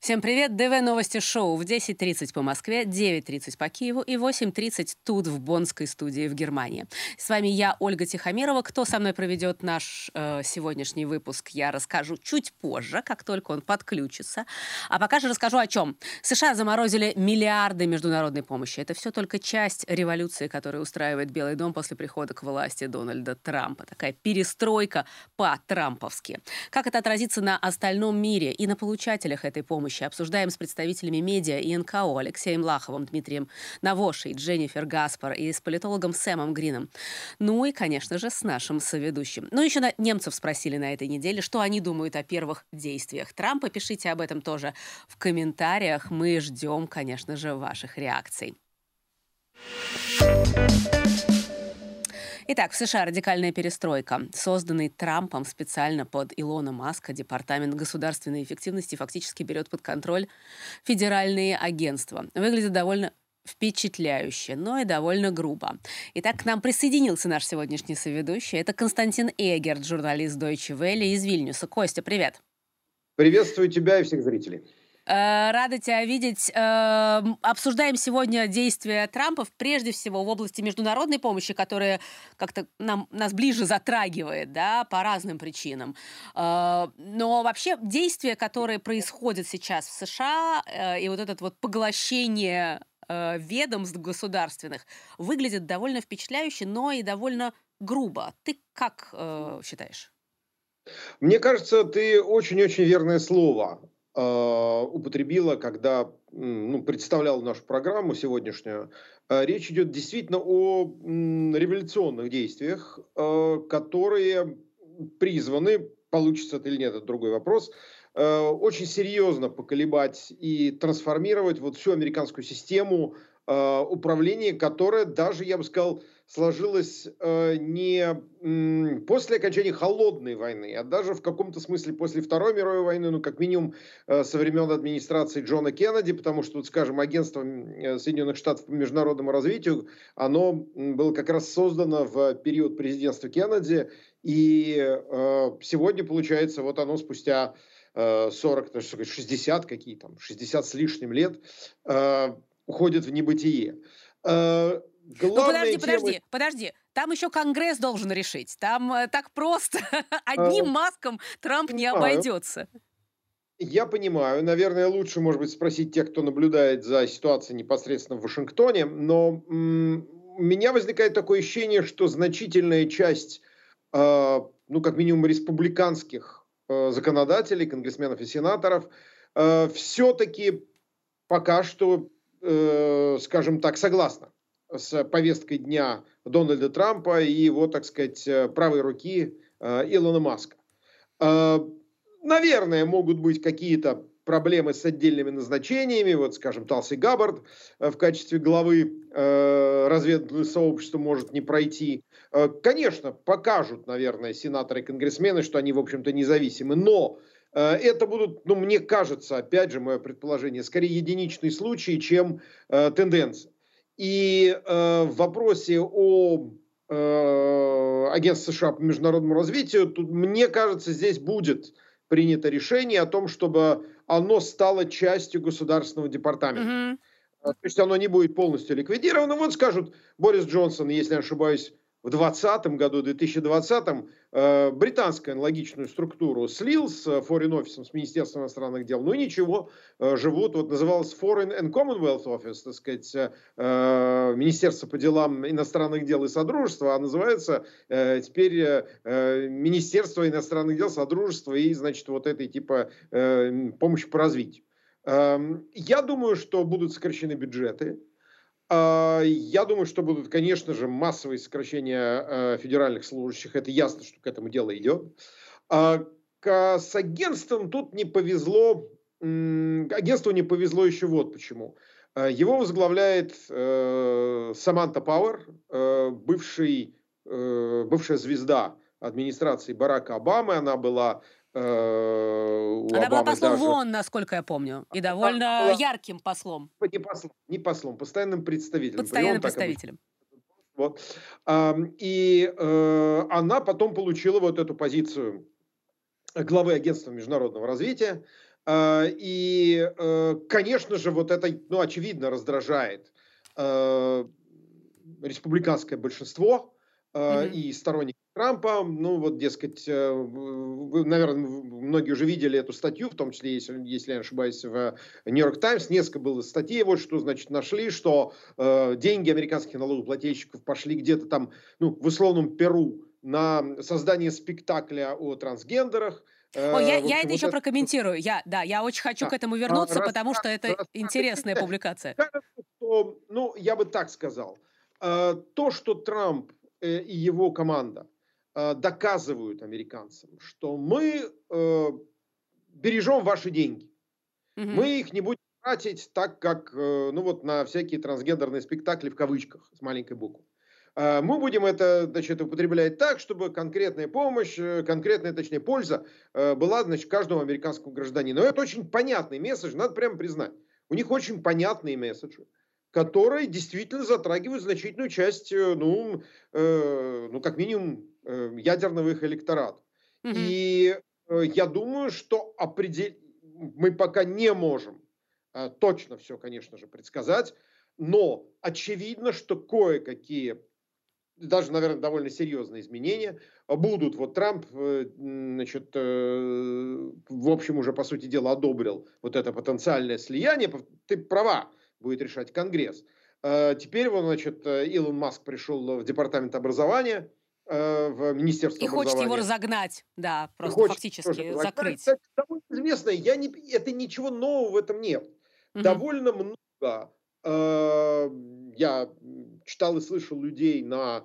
Всем привет! ДВ Новости Шоу в 10:30 по Москве, 9:30 по Киеву и 8:30 тут, в Боннской студии в Германии. С вами я, Ольга Тихомирова. Кто со мной проведет наш сегодняшний выпуск, я расскажу чуть позже, как только он подключится. А пока же расскажу о чем. США заморозили миллиарды международной помощи. Это все только часть революции, которую устраивает Белый дом после прихода к власти Дональда Трампа. Такая перестройка по-трамповски. Как это отразится на остальном мире и на получателях этой помощи? Обсуждаем с представителями медиа и НКО Алексеем Лаховым, Дмитрием Навошей, Дженнифер Гаспар и с политологом Сэмом Грином. Ну и, конечно же, с нашим соведущим. Ну, еще немцев спросили на этой неделе, что они думают о первых действиях Трампа. Пишите об этом тоже в комментариях. Мы ждем, конечно же, ваших реакций. Итак, в США радикальная перестройка. Созданный Трампом специально под Илона Маска Департамент государственной эффективности фактически берет под контроль федеральные агентства. Выглядит довольно впечатляюще, но и довольно грубо. Итак, к нам присоединился наш сегодняшний соведущий. Это Константин Эгерт, журналист Deutsche Welle из Вильнюса. Костя, привет! Приветствую тебя и всех зрителей. Рада тебя видеть. Обсуждаем сегодня действия Трампа, прежде всего в области международной помощи, которая как-то нас ближе затрагивает, да, по разным причинам. Но вообще действия, которые происходят сейчас в США, и вот это вот поглощение ведомств государственных, выглядит довольно впечатляюще, но и довольно грубо. Ты как считаешь? Мне кажется, ты очень-очень верное слово употребила, когда представляла нашу программу сегодняшнюю. Речь идет действительно о революционных действиях, которые призваны, получится это или нет, это другой вопрос, очень серьезно поколебать и трансформировать вот всю американскую систему управления, которая даже, я бы сказал, сложилась не после окончания холодной войны, а даже в каком-то смысле после Второй мировой войны, ну, как минимум, со времен администрации Джона Кеннеди, потому что, вот, скажем, агентство Соединенных Штатов по международному развитию, оно было как раз создано в период президентства Кеннеди, и сегодня, получается, вот оно спустя 40, 60, какие там, 60 с лишним лет, уходит в небытие. Подожди. Там еще Конгресс должен решить. Там так просто одним Маском Трамп не обойдется. Я понимаю. Наверное, лучше, может быть, спросить тех, кто наблюдает за ситуацией непосредственно в Вашингтоне. Но у меня возникает такое ощущение, что значительная часть, как минимум, республиканских законодателей, конгрессменов и сенаторов, все-таки пока что, скажем так, согласна с повесткой дня Дональда Трампа и его, так сказать, правой руки Илона Маска. Наверное, могут быть какие-то проблемы с отдельными назначениями. Вот, скажем, Талси Габбард в качестве главы разведывательного сообщества может не пройти. Конечно, покажут, наверное, сенаторы и конгрессмены, что они, в общем-то, независимы. Но это будут, мне кажется, опять же, мое предположение, скорее единичные случаи, чем тенденции. И в вопросе о агентстве США по международному развитию, тут, мне кажется, здесь будет принято решение о том, чтобы оно стало частью государственного департамента. То есть оно не будет полностью ликвидировано. Вот скажут, Борис Джонсон, если я не ошибаюсь, в 2020 британскую аналогичную структуру слил с Foreign Office, с Министерством иностранных дел. Ну ничего, живут. Вот называлось Foreign and Commonwealth Office, так сказать, Министерство по делам иностранных дел и Содружества, а называется теперь Министерство иностранных дел, Содружества и, значит, вот этой типа помощи по развитию. Я думаю, что будут сокращены бюджеты. Я думаю, что будут, конечно же, массовые сокращения федеральных служащих. Это ясно, что к этому дело идет. С агентством тут не повезло. Агентству не повезло еще вот почему. Его возглавляет Саманта Пауэр, бывшая звезда администрации Барака Обамы. Она была Она была послом в ООН, насколько я помню, и довольно ярким послом. Не послом, постоянным представителем. Постоянным представителем. Вот. И она потом получила вот эту позицию главы агентства международного развития. Конечно же, вот это, ну, очевидно, раздражает э, республиканское большинство Мгм. и сторонников Трампа. Ну, вот, дескать, вы, наверное, многие уже видели эту статью, в том числе, если я не ошибаюсь, в Нью-Йорк Таймс. Несколько было статей, вот что, значит, нашли, что деньги американских налогоплательщиков пошли где-то там, ну, в условном Перу на создание спектакля о трансгендерах. Ой, я, В я общем, это вот еще это... прокомментирую. Я очень хочу к Да. этому вернуться, потому что это Рассказывали. интересная публикация. Кажется, что, ну, я бы так сказал, то, что Трамп и его команда доказывают американцам, что мы бережем ваши деньги, Мгм. мы их не будем тратить так, как, ну, вот на всякие трансгендерные спектакли в кавычках с маленькой буквы. Мы будем это, значит, употреблять так, чтобы конкретная помощь, конкретная, точнее, польза была, значит, каждому американскому гражданину. Но это очень понятный месседж, надо прямо признать. У них очень понятные месседжи, которые действительно затрагивают значительную часть, ну, как минимум, ядерного их электората. Мгм. И я думаю, что мы пока не можем точно все, конечно же, предсказать, но очевидно, что кое-какие, даже, наверное, довольно серьезные изменения будут. Вот Трамп, значит, в общем, уже, по сути дела, одобрил вот это потенциальное слияние. Ты права, будет решать Конгресс. Теперь, вот, значит, Илон Маск пришел в департамент образования, в И Министерство хочет его образования, разогнать, да, и просто хочет тоже фактически разогнать. закрыть. Кстати, довольно известно, это ничего нового в этом нет. Мгм. Довольно много я читал и слышал людей на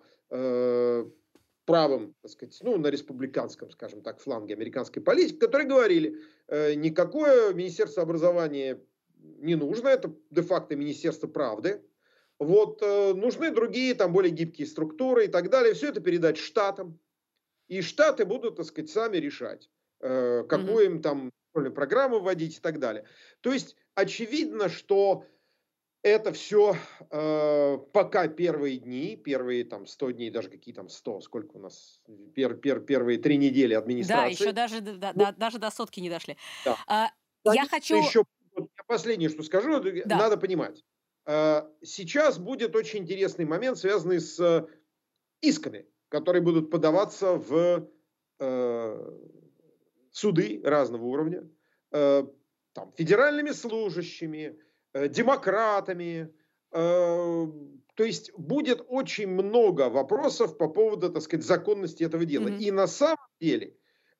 правом, так сказать, ну, на республиканском, скажем так, фланге американской политики, которые говорили, никакое Министерство образования не нужно, это де-факто Министерство правды. Вот, нужны другие, там, более гибкие структуры и так далее. Все это передать штатам. И штаты будут, так сказать, сами решать, Мгм. какую им там школьную программу вводить и так далее. То есть очевидно, что это все пока первые дни, первые там 100 дней, даже какие там 100, сколько у нас, первые 3 недели Да, еще администрации. даже, Ну, даже до сотки не дошли. да. А, я Конечно, хочу... еще вот я последнее, что скажу, Да. надо понимать. Сейчас будет очень интересный момент, связанный с исками, которые будут подаваться в э, суды разного уровня, э, там, федеральными служащими, демократами. То есть будет очень много вопросов по поводу, так сказать, законности этого дела. Мгм. И на самом деле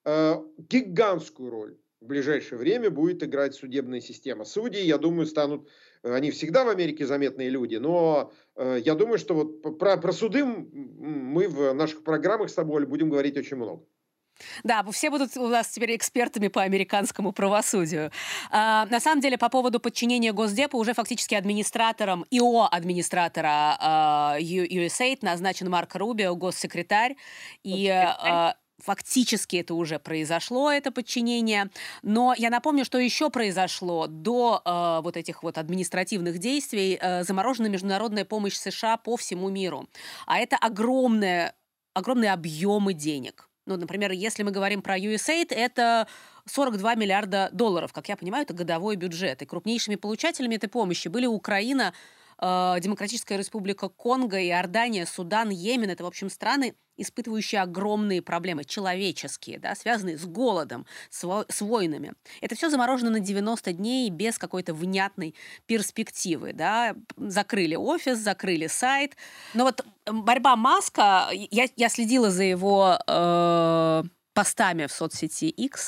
гигантскую роль в ближайшее время будет играть судебная система. Судьи, я думаю, станут, они всегда в Америке заметные люди, но я думаю, что вот про суды мы в наших программах с тобой, Оль, будем говорить очень много. Да, все будут у нас теперь экспертами по американскому правосудию. На самом деле, по поводу подчинения Госдепа уже фактически администратором, ИО администратора USAID назначен Марко Рубио, госсекретарь. И фактически это уже произошло, это подчинение. Но я напомню, что еще произошло до вот этих вот административных действий. Заморожена международная помощь США по всему миру. А это огромные объемы денег. Ну, например, если мы говорим про USAID, это 42 миллиарда долларов. Как я понимаю, это годовой бюджет. И крупнейшими получателями этой помощи были Украина, Демократическая Республика Конго, Иордания, Судан, Йемен. Это, в общем, страны, испытывающие огромные проблемы, человеческие, да, связанные с голодом, с войнами. Это все заморожено на 90 дней без какой-то внятной перспективы. Да. Закрыли офис, закрыли сайт. Но вот борьба Маска, я следила за его постами в соцсети X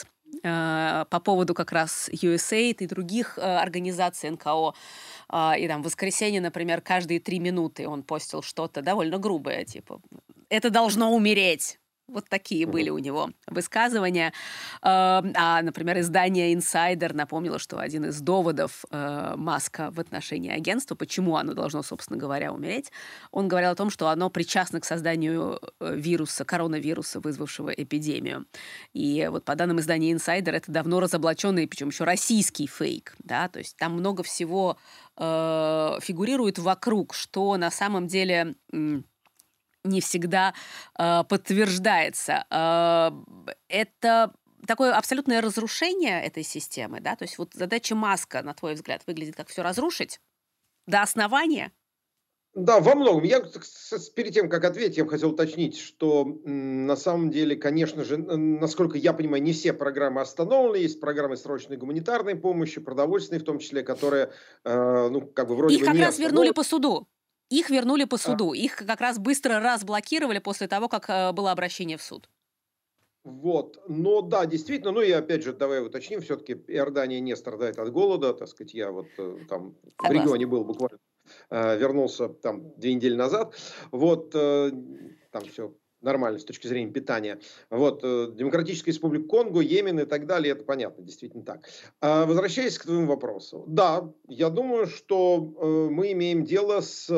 по поводу как раз USAID и других организаций НКО. И там в воскресенье, например, каждые 3 минуты он постил что-то довольно грубое, типа «это должно умереть». Вот такие были у него высказывания. Например, издание Insider напомнило, что один из доводов Маска в отношении агентства, почему оно должно, собственно говоря, умереть, он говорил о том, что оно причастно к созданию вируса, коронавируса, вызвавшего эпидемию. И вот по данным издания Insider, это давно разоблаченный, причем еще российский фейк. Да? То есть там много всего фигурирует вокруг, что на самом деле не всегда подтверждается. Это такое абсолютное разрушение этой системы, да? То есть вот задача Маска, на твой взгляд, выглядит как все разрушить до основания? Да, во многом. Я перед тем, как ответить, я бы хотел уточнить, что на самом деле, конечно же, насколько я понимаю, не все программы остановлены. Есть программы срочной гуманитарной помощи, продовольственной в том числе, которые, ну, как бы вроде Их бы как не раз вернули остановлены. по суду. Их вернули по А, суду. Их как раз быстро разблокировали после того, как было обращение в суд. Вот, но да, действительно, ну и опять же, давай уточним, все-таки Иордания не страдает от голода, так сказать, я вот там в Согласна. регионе был буквально, вернулся там 2 недели назад, вот, там все нормально с точки зрения питания. Вот, Демократическая Республика Конго, Йемен и так далее, это понятно, действительно так. Возвращаясь к твоему вопросу, да, я думаю, что мы имеем дело с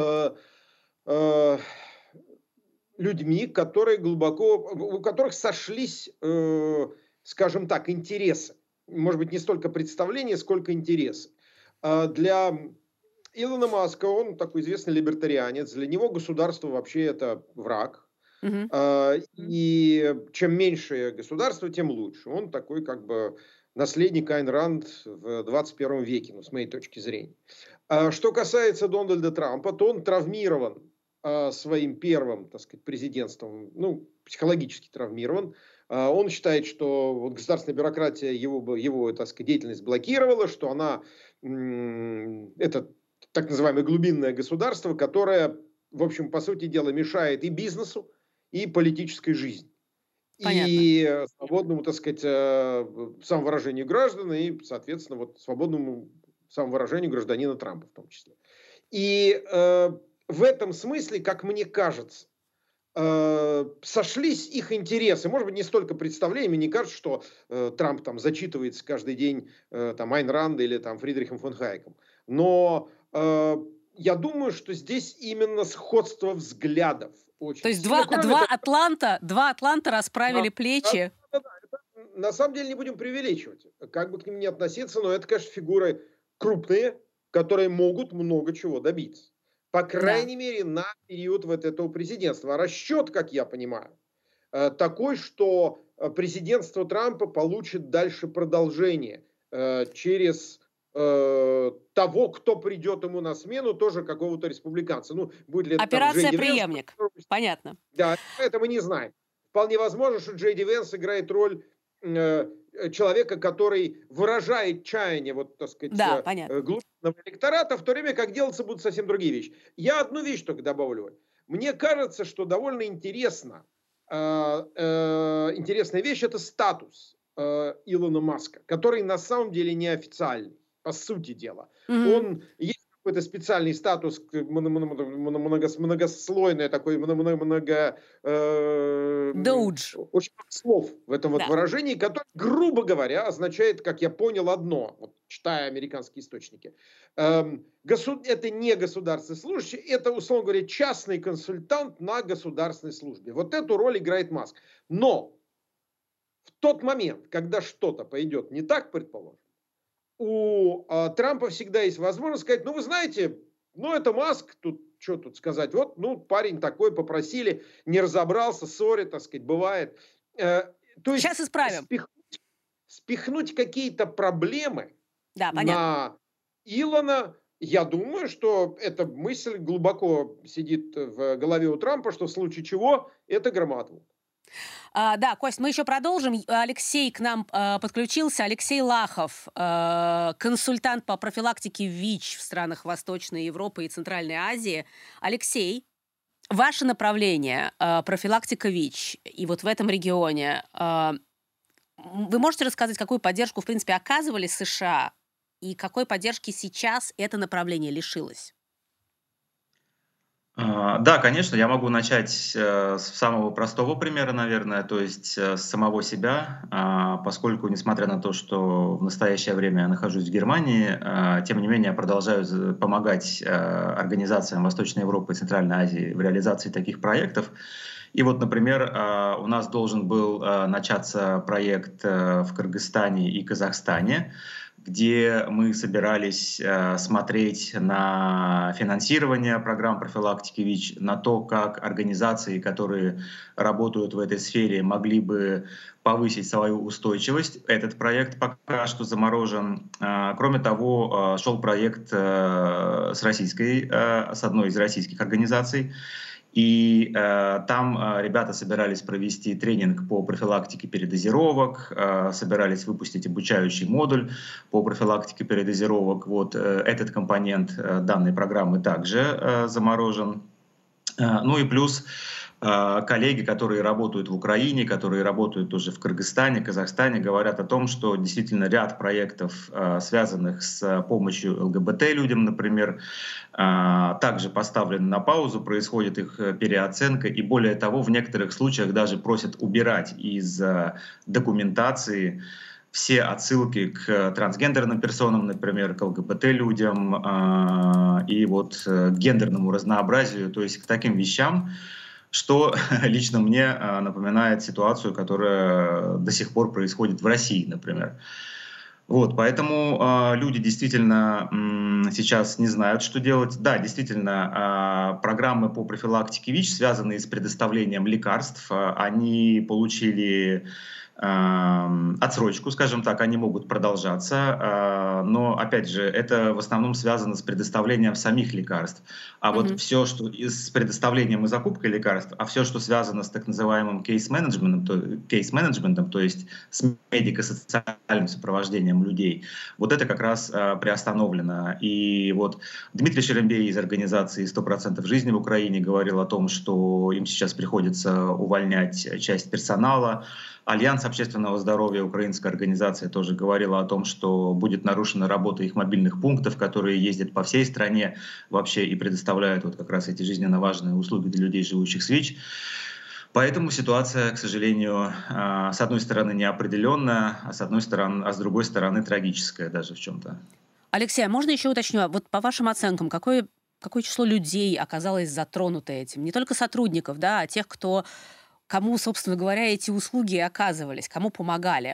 э, людьми, которые глубоко, у которых сошлись, скажем так, интересы. Может быть, не столько представления, сколько интересы. Для Илона Маска, он такой известный либертарианец, для него государство вообще это враг. Мгм. И чем меньше государство, тем лучше. Он такой как бы наследник Айн Ранд в 21 веке, ну, с моей точки зрения. Что касается Дональда Трампа, то он травмирован своим первым, так сказать, президентством, ну, психологически травмирован. Он считает, что вот государственная бюрократия его, так сказать, деятельность блокировала, что она, это так называемое глубинное государство, которое, в общем, по сути дела, мешает и бизнесу, и политической жизни. Понятно. И свободному, так сказать, самовыражению граждан, и, соответственно, вот свободному самовыражению гражданина Трампа в том числе. И в этом смысле, как мне кажется, сошлись их интересы. Может быть, не столько представления. Мне не кажется, что Трамп там зачитывается каждый день там Айн Ранда или там Фридрихом фон Хайеком. Но я думаю, что здесь именно сходство взглядов То очень есть сильно. Кроме того, два Атланта расправили плечи. на самом деле не будем преувеличивать, как бы к ним ни относиться, но это, конечно, фигуры крупные, которые могут много чего добиться. По Да. крайней мере, на период вот этого президентства. А расчет, как я понимаю, такой, что президентство Трампа получит дальше продолжение через того, кто придет ему на смену, тоже какого-то республиканца. Ну, будет ли это там Джей Операция Ди Венс, «Преемник». Понятно. да, это мы не знаем. Вполне возможно, что Джей Ди Венс играет роль человека, который выражает чаяние, вот, так сказать, Да, понятно. глубинного электората, в то время как делаться будут совсем другие вещи. Я одну вещь только добавлю. Мне кажется, что довольно интересная вещь – это статус Илона Маска, который на самом деле неофициальный, по сути дела. Мгм. Он есть какой-то специальный статус, многослойный такой, Доудж. очень много слов в этом вот Да. выражении, которое, грубо говоря, означает, как я понял, одно, вот, читая американские источники. Это не государственный служащий, это, условно говоря, частный консультант на государственной службе. Вот эту роль играет Маск. Но в тот момент, когда что-то пойдет не так, предположим, у Трампа всегда есть возможность сказать, ну, вы знаете, ну, это Маск, тут что тут сказать, вот, ну, парень такой, попросили, не разобрался, ссори, так сказать, бывает. То есть Сейчас исправим. спихнуть какие-то проблемы Да, понятно. на Илона, я думаю, что эта мысль глубоко сидит в голове у Трампа, что в случае чего это громоотвод. Да, Кость, мы еще продолжим. Алексей к нам подключился. Алексей Лахов, консультант по профилактике ВИЧ в странах Восточной Европы и Центральной Азии. Алексей, ваше направление профилактика ВИЧ и вот в этом регионе, вы можете рассказать, какую поддержку, в принципе, оказывали США и какой поддержки сейчас это направление лишилось? Да, конечно, я могу начать с самого простого примера, наверное, то есть с самого себя, поскольку, несмотря на то, что в настоящее время я нахожусь в Германии, тем не менее я продолжаю помогать организациям Восточной Европы и Центральной Азии в реализации таких проектов. И вот, например, у нас должен был начаться проект в Кыргызстане и Казахстане, где мы собирались смотреть на финансирование программ профилактики ВИЧ, на то, как организации, которые работают в этой сфере, могли бы повысить свою устойчивость. Этот проект пока что заморожен. Кроме того, шел проект с одной из российских организаций. И там ребята собирались провести тренинг по профилактике передозировок, собирались выпустить обучающий модуль по профилактике передозировок. Вот этот компонент данной программы также заморожен. Ну и плюс коллеги, которые работают в Украине, которые работают тоже в Кыргызстане, Казахстане, говорят о том, что действительно ряд проектов, связанных с помощью ЛГБТ-людям, например, также поставлены на паузу, происходит их переоценка, и более того, в некоторых случаях даже просят убирать из документации все отсылки к трансгендерным персонам, например, к ЛГБТ-людям и вот к гендерному разнообразию, то есть к таким вещам, что лично мне напоминает ситуацию, которая до сих пор происходит в России, например. Вот, поэтому люди действительно сейчас не знают, что делать. Да, действительно, программы по профилактике ВИЧ, связанные с предоставлением лекарств, они получили отсрочку, скажем так, они могут продолжаться, но, опять же, это в основном связано с предоставлением самих лекарств. А вот все, что с предоставлением и закупкой лекарств, а все, что связано с так называемым кейс-менеджментом, то есть с медико-социальным сопровождением людей, вот это как раз приостановлено. И вот Дмитрий Шерембей из организации «100% жизни в Украине» говорил о том, что им сейчас приходится увольнять часть персонала. Альянс общественного здоровья, украинская организация, тоже говорила о том, что будет нарушена работа их мобильных пунктов, которые ездят по всей стране вообще и предоставляют вот как раз эти жизненно важные услуги для людей, живущих с ВИЧ. Поэтому ситуация, к сожалению, с одной стороны неопределенная, а с другой стороны трагическая даже в чем-то. Алексей, а можно еще уточню, вот по вашим оценкам, какое число людей оказалось затронуто этим? Не только сотрудников, да, а тех, кому, собственно говоря, эти услуги оказывались, кому помогали?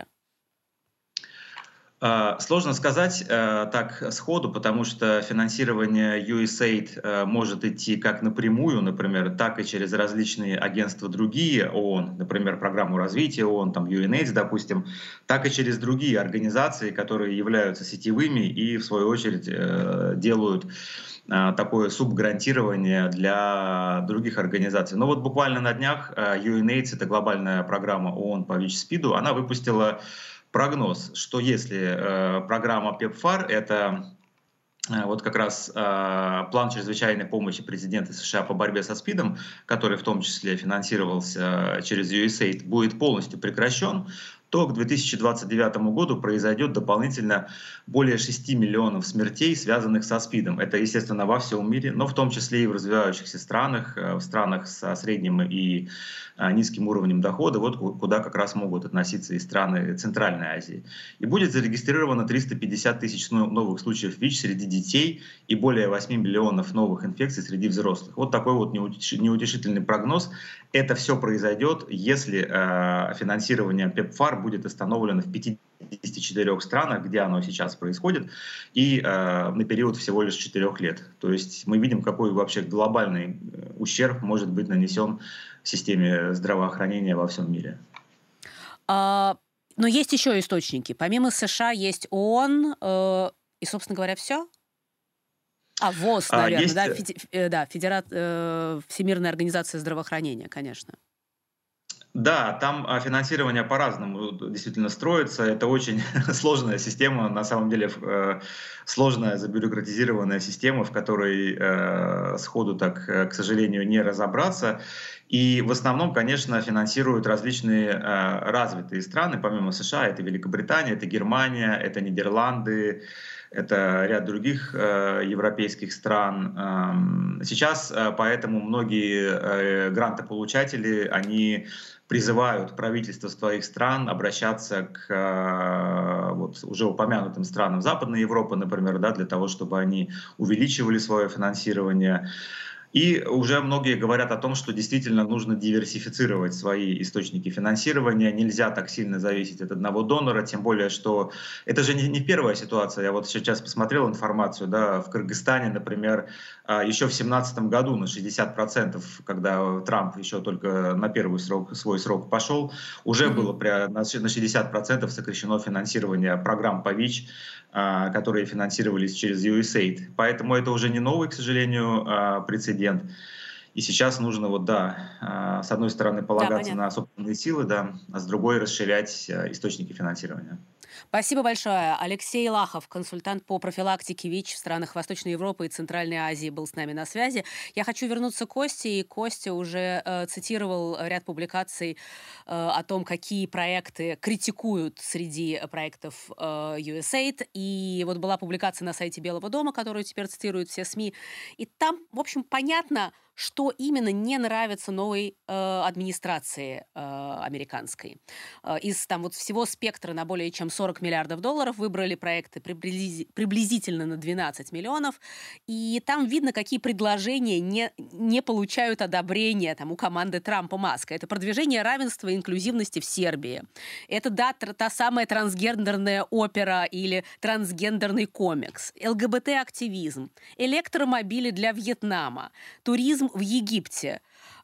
Сложно сказать так сходу, потому что финансирование USAID может идти как напрямую, например, так и через различные агентства другие ООН, например, программу развития ООН, там UNAIDS, допустим, так и через другие организации, которые являются сетевыми и, в свою очередь, делают такое субгрантирование для других организаций. Но вот буквально на днях UNAIDS, это глобальная программа ООН по ВИЧ-СПИДу, она выпустила прогноз, что если программа PEPFAR, это вот как раз план чрезвычайной помощи президента США по борьбе со СПИДом, который в том числе финансировался через USAID, будет полностью прекращен, то к 2029 году произойдет дополнительно более 6 миллионов смертей, связанных со СПИДом. Это, естественно, во всем мире, но в том числе и в развивающихся странах, в странах со средним и низким уровнем дохода, вот куда как раз могут относиться и страны Центральной Азии. И будет зарегистрировано 350 тысяч новых случаев ВИЧ среди детей и более 8 миллионов новых инфекций среди взрослых. Вот такой вот неутешительный прогноз. Это все произойдет, если финансирование PEPFAR будет остановлено в 54 странах, где оно сейчас происходит, и на период всего лишь 4 лет. То есть мы видим, какой вообще глобальный ущерб может быть нанесен системе здравоохранения во всем мире. Но есть еще источники. Помимо США есть ООН и, собственно говоря, все? ВОЗ, наверное, Всемирная организация здравоохранения, конечно. Да, там финансирование по-разному действительно строится. Это очень сложная система, на самом деле сложная, забюрократизированная система, в которой сходу так, к сожалению, не разобраться. И в основном, конечно, финансируют различные развитые страны, помимо США, это Великобритания, это Германия, это Нидерланды, это ряд других европейских стран. Сейчас поэтому многие грантополучатели, они призывают правительства своих стран обращаться к вот, уже упомянутым странам Западной Европы, например, да, для того, чтобы они увеличивали свое финансирование. И уже многие говорят о том, что действительно нужно диверсифицировать свои источники финансирования. Нельзя так сильно зависеть от одного донора, тем более, что это же не первая ситуация. Я вот сейчас посмотрел информацию, да, в Кыргызстане, например, еще в 2017 году на 60%, когда Трамп еще только на первый свой срок пошел, уже было на 60% сокращено финансирование программ по ВИЧ, которые финансировались через USAID. Поэтому это уже не новый, к сожалению, прецедент. И сейчас нужно, вот, да, с одной стороны полагаться на собственные силы, да, а с другой расширять источники финансирования. Спасибо большое. Алексей Лахов, консультант по профилактике ВИЧ в странах Восточной Европы и Центральной Азии, был с нами на связи. Я хочу вернуться к Косте, и Костя уже цитировал ряд публикаций о том, какие проекты критикуют среди проектов USAID. И вот была публикация на сайте Белого дома, которую теперь цитируют все СМИ. И там, в общем, понятно, что именно не нравится новой администрации американской. Из там вот всего спектра на более чем 40 миллиардов долларов выбрали проекты приблизительно на 12 миллионов. И там видно, какие предложения не получают одобрения там, у команды Трампа-Маска. Это продвижение равенства и инклюзивности в Сербии. Это, да, та самая трансгендерная опера или трансгендерный комикс. ЛГБТ-активизм. Электромобили для Вьетнама. Туризм в Египте.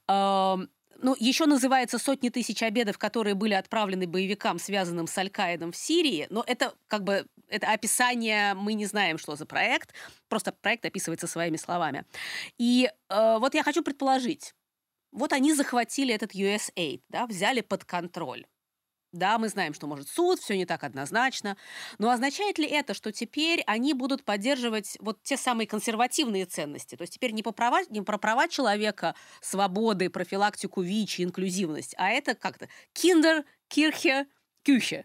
Ну, еще называется сотни тысяч обедов, которые были отправлены боевикам, связанным с Аль-Каидом в Сирии. Но это как бы это описание, мы не знаем, что за проект. Просто проект описывается своими словами. И вот я хочу предположить. Вот они захватили этот USAID, да, взяли под контроль. Да, мы знаем, что может суд, все не так однозначно. Но означает ли это, что теперь они будут поддерживать вот те самые консервативные ценности? То есть теперь не про права человека, свободы, профилактику ВИЧ, инклюзивность, а это как-то Kinder, Kirche, Küche.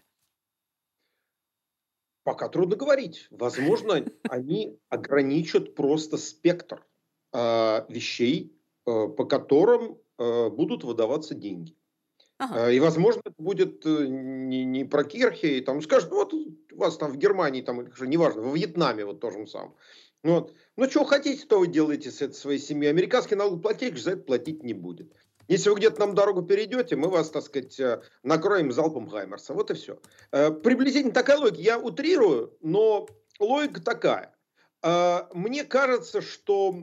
Пока трудно говорить. Возможно, они ограничат просто спектр вещей, по которым будут выдаваться деньги. Ага. И, возможно, это будет не про Кирхи, и там скажут, вот у вас там в Германии, там, неважно, во Вьетнаме вот то же самое. Вот. Ну, что хотите, то вы делаете с этой своей семьей. Американский налогоплательщик за это платить не будет. Если вы где-то нам дорогу перейдете, мы вас, так сказать, накроем залпом Хаймерса. Вот и все. Приблизительно такая логика. Я утрирую, но логика такая. Мне кажется, что,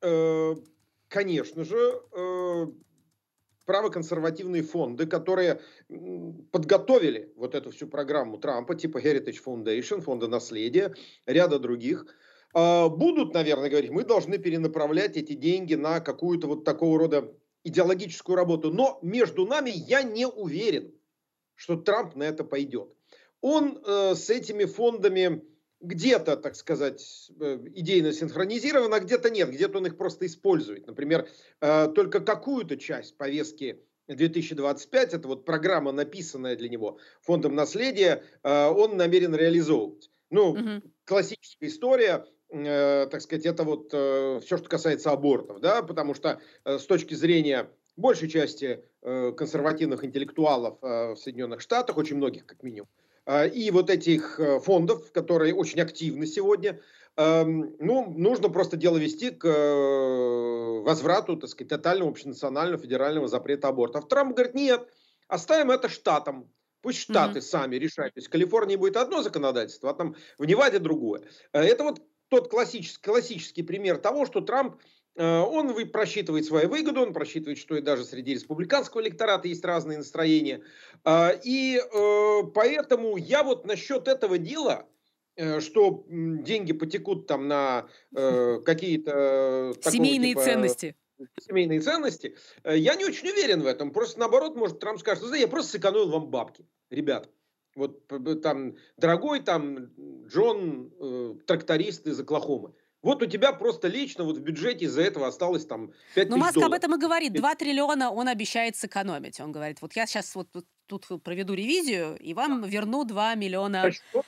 конечно же, правоконсервативные фонды, которые подготовили вот эту всю программу Трампа, типа Heritage Foundation, фонда наследия, ряда других, будут, наверное, говорить, мы должны перенаправлять эти деньги на какую-то вот такого рода идеологическую работу. Но между нами я не уверен, что Трамп на это пойдет. Он с этими фондами где-то, так сказать, идейно синхронизирован, а где-то нет, где-то он их просто использует. Например, только какую-то часть повестки 2025, это вот программа, написанная для него фондом наследия, он намерен реализовывать. Ну, классическая история, так сказать, это вот все, что касается абортов, да, потому что с точки зрения большей части консервативных интеллектуалов в Соединенных Штатах, очень многих как минимум, и вот этих фондов, которые очень активны сегодня, ну, нужно просто дело вести к возврату, так сказать, тотального общенационального федерального запрета абортов. Трамп говорит, нет, оставим это штатам. Пусть штаты сами решают. То есть в Калифорнии будет одно законодательство, а там в Неваде другое. Это вот тот классический пример того, что Трамп, он просчитывает свою выгоду, он просчитывает, что и даже среди республиканского электората есть разные настроения. И поэтому я вот насчет этого дела, что деньги потекут там на какие-то... Семейные ценности. Семейные ценности, я не очень уверен в этом. Просто наоборот, может, Трамп скажет, знаете, я просто сэкономил вам бабки, ребят. Вот там, дорогой там Джон, тракторист из Оклахомы. Вот у тебя просто лично вот в бюджете из-за этого осталось там 5 тысяч Но Маск долларов. об этом и говорит. 2 триллиона он обещает сэкономить. Он говорит, вот я сейчас вот тут проведу ревизию, и вам верну 2 миллиона...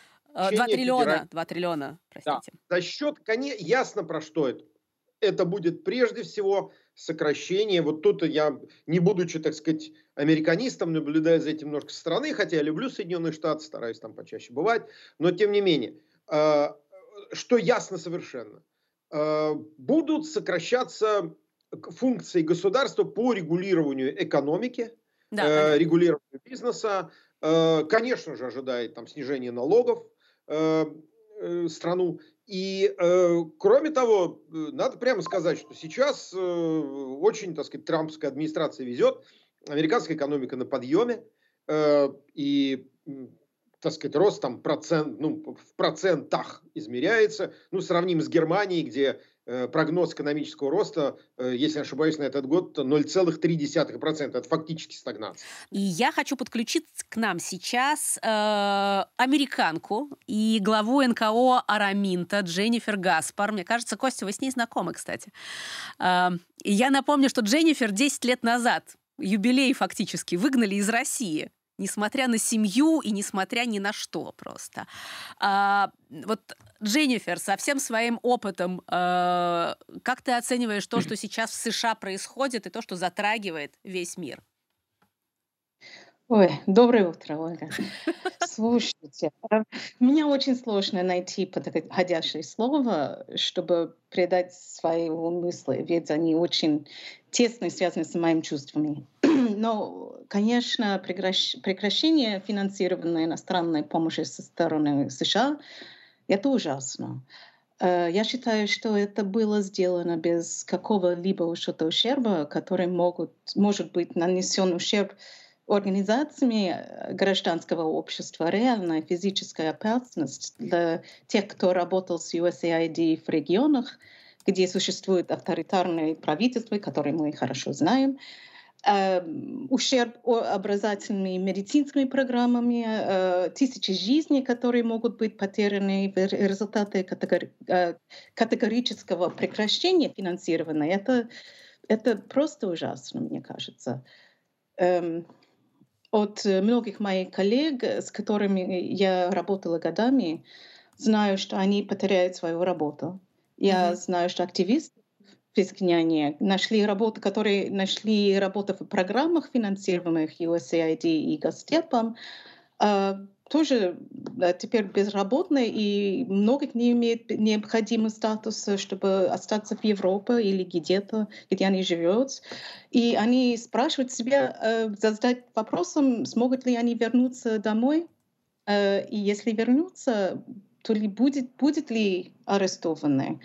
2 триллиона, простите. Да. За счет, ясно про что это. Это будет прежде всего сокращение. Вот тут я, не будучи, так сказать, американистом, наблюдаю за этим немножко со стороны, хотя я люблю Соединенные Штаты, стараюсь там почаще бывать, но тем не менее, что ясно совершенно, будут сокращаться функции государства по регулированию экономики, Да, понятно. регулированию бизнеса. Конечно же, ожидает там снижение налогов страну. И, кроме того, надо прямо сказать, что сейчас очень, так сказать, трампская администрация везет. Американская экономика на подъеме. И, так сказать, рост там в процентах измеряется. Ну, сравним с Германией, где прогноз экономического роста, если не ошибаюсь, на этот год 0,3%. Это фактически стагнация. И я хочу подключить к нам сейчас американку и главу НКО Араминта Дженнифер Гаспар. Мне кажется, Костя, вы с ней знакомы, кстати. И я напомню, что Дженнифер 10 лет назад, юбилей фактически, выгнали из России. Несмотря на семью и несмотря ни на что просто. Вот, Дженнифер, со всем своим опытом, как ты оцениваешь то, что сейчас в США происходит, и то, что затрагивает весь мир? Ой, доброе утро, Ольга. Слушайте, мне очень сложно найти подходящее слово, чтобы передать свои мысли, ведь они очень тесно связаны с моими чувствами. Но, конечно, прекращение финансирования иностранной помощи со стороны США — это ужасно. Я считаю, что это было сделано без какого-либо ущерба, который может быть нанесен ущерб организациями гражданского общества, реальная физическая опасность для тех, кто работал с USAID в регионах, где существует авторитарное правительство, которое мы хорошо знаем, ущерб образовательными и медицинскими программами, тысячи жизней, которые могут быть потеряны в результате категорического прекращения финансирования. Это просто ужасно, мне кажется. От многих моих коллег, с которыми я работала годами, знаю, что они потеряют свою работу. Я знаю, что активисты в Искняне которые нашли работу в программах, финансируемых USAID и Гостепом, тоже теперь безработные, и многих не имеют необходимый статус, чтобы остаться в Европе или где-то, где они живут. И они спрашивают себя, задать вопросом, смогут ли они вернуться домой, и если вернутся, то ли будет ли арестованы.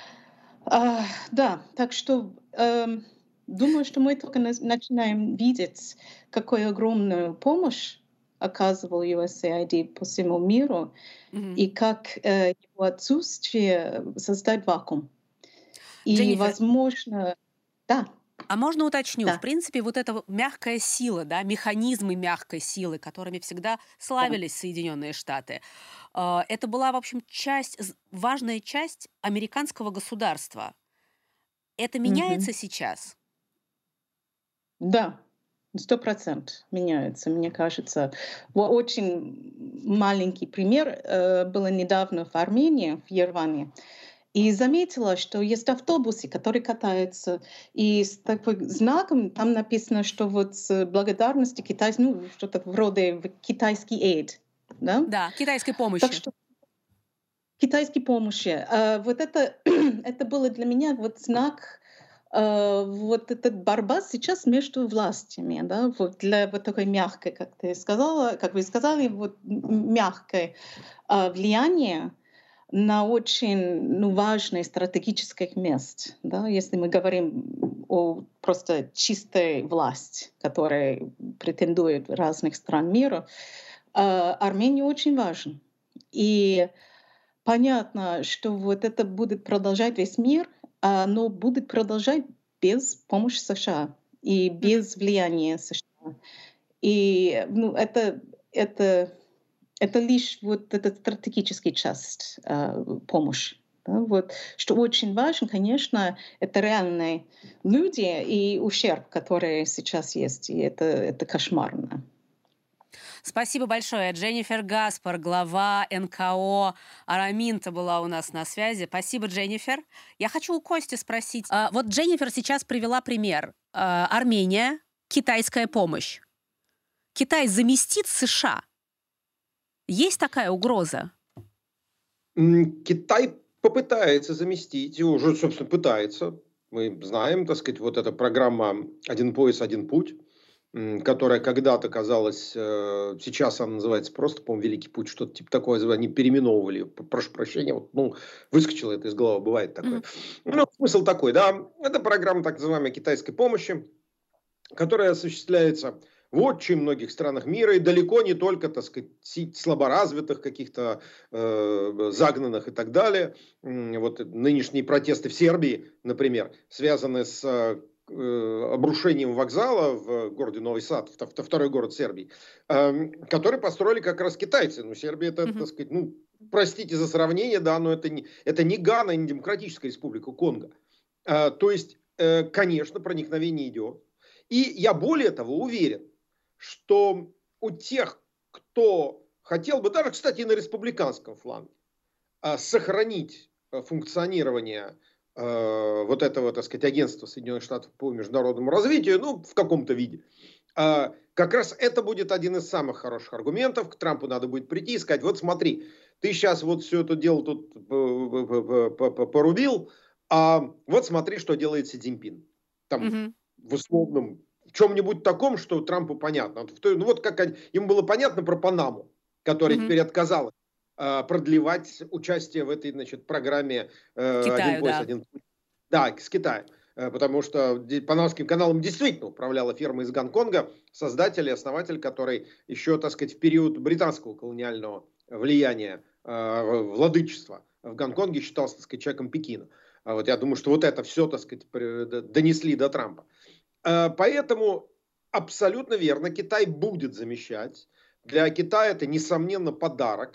Да, так что думаю, что мы только начинаем видеть, какую огромную помощь оказывал USAID по всему миру, и как его отсутствие создает вакуум. И, Дженнифер, возможно, да. А можно уточню? Да. В принципе, вот эта мягкая сила, да, механизмы мягкой силы, которыми всегда славились Соединенные Штаты, это была, в общем, важная часть американского государства. Это меняется сейчас? Да, 100% меняется, мне кажется. Очень маленький пример. Было недавно в Армении, в Ереване. И заметила, что есть автобусы, которые катаются, и с таким знаком там написано, что вот с благодарности что-то вроде китайский aid. Да? Да, китайской помощи. Так что китайской помощи. Вот это было для меня вот знак, вот эта борьба сейчас между властями, да, вот для вот такой мягкой, как вы сказали, вот мягкое влияние на очень важное стратегических мест, да, если мы говорим о просто чистой власти, которая претендует в разных стран мира, Армения очень важна. И понятно, что вот это будет продолжать весь мир, но будет продолжать без помощи США и без влияния США. И это лишь вот эта стратегическая часть помощи. Да, вот. Что очень важно, конечно, это реальные люди и ущерб, который сейчас есть. И это кошмарно. Спасибо большое. Дженнифер Гаспар, глава НКО Араминта, была у нас на связи. Спасибо, Дженнифер. Я хочу у Кости спросить. Вот Дженнифер сейчас привела пример. Армения, китайская помощь. Китай заместит США? Есть такая угроза? Китай попытается заместить, и уже, собственно, пытается. Мы знаем, так сказать, вот эта программа «Один пояс, один путь», которая когда-то казалась, сейчас она называется просто, по-моему, «Великий путь», что-то типа такое, они переименовывали, прошу прощения, вот, ну, выскочило это из головы, бывает такое. Мгм. Ну, смысл такой, да, это программа так называемой китайской помощи, которая осуществляется в очень многих странах мира и далеко не только, так сказать, слаборазвитых, каких-то загнанных и так далее. Вот нынешние протесты в Сербии, например, связаны с обрушением вокзала в городе Новый Сад, второй город Сербии, который построили как раз китайцы. Ну, Сербия это, так сказать, ну, простите за сравнение, да, но это не Гана, не Демократическая Республика Конго. То есть, конечно, проникновение идет. И я более того уверен, что у тех, кто хотел бы, даже, кстати, и на республиканском фланге, сохранить функционирование вот этого, так сказать, агентства Соединенных Штатов по международному развитию, ну, в каком-то виде, как раз это будет один из самых хороших аргументов. К Трампу надо будет прийти и сказать: вот смотри, ты сейчас вот все это дело тут порубил, а вот смотри, что делает Си Цзиньпин. Там в условном, в чем-нибудь таком, что Трампу понятно. Ну вот как ему было понятно про Панаму, которая теперь отказалась продлевать участие в этой, значит, программе «Один пояс, один путь». Да, с Китаем. Потому что Панамским каналом действительно управляла фирма из Гонконга, создатель и основатель, который еще, так сказать, в период британского колониального влияния, владычества в Гонконге считался, так сказать, человеком Пекина. Вот я думаю, что вот это все, так сказать, донесли до Трампа. Поэтому абсолютно верно, Китай будет замещать. Для Китая это, несомненно, подарок.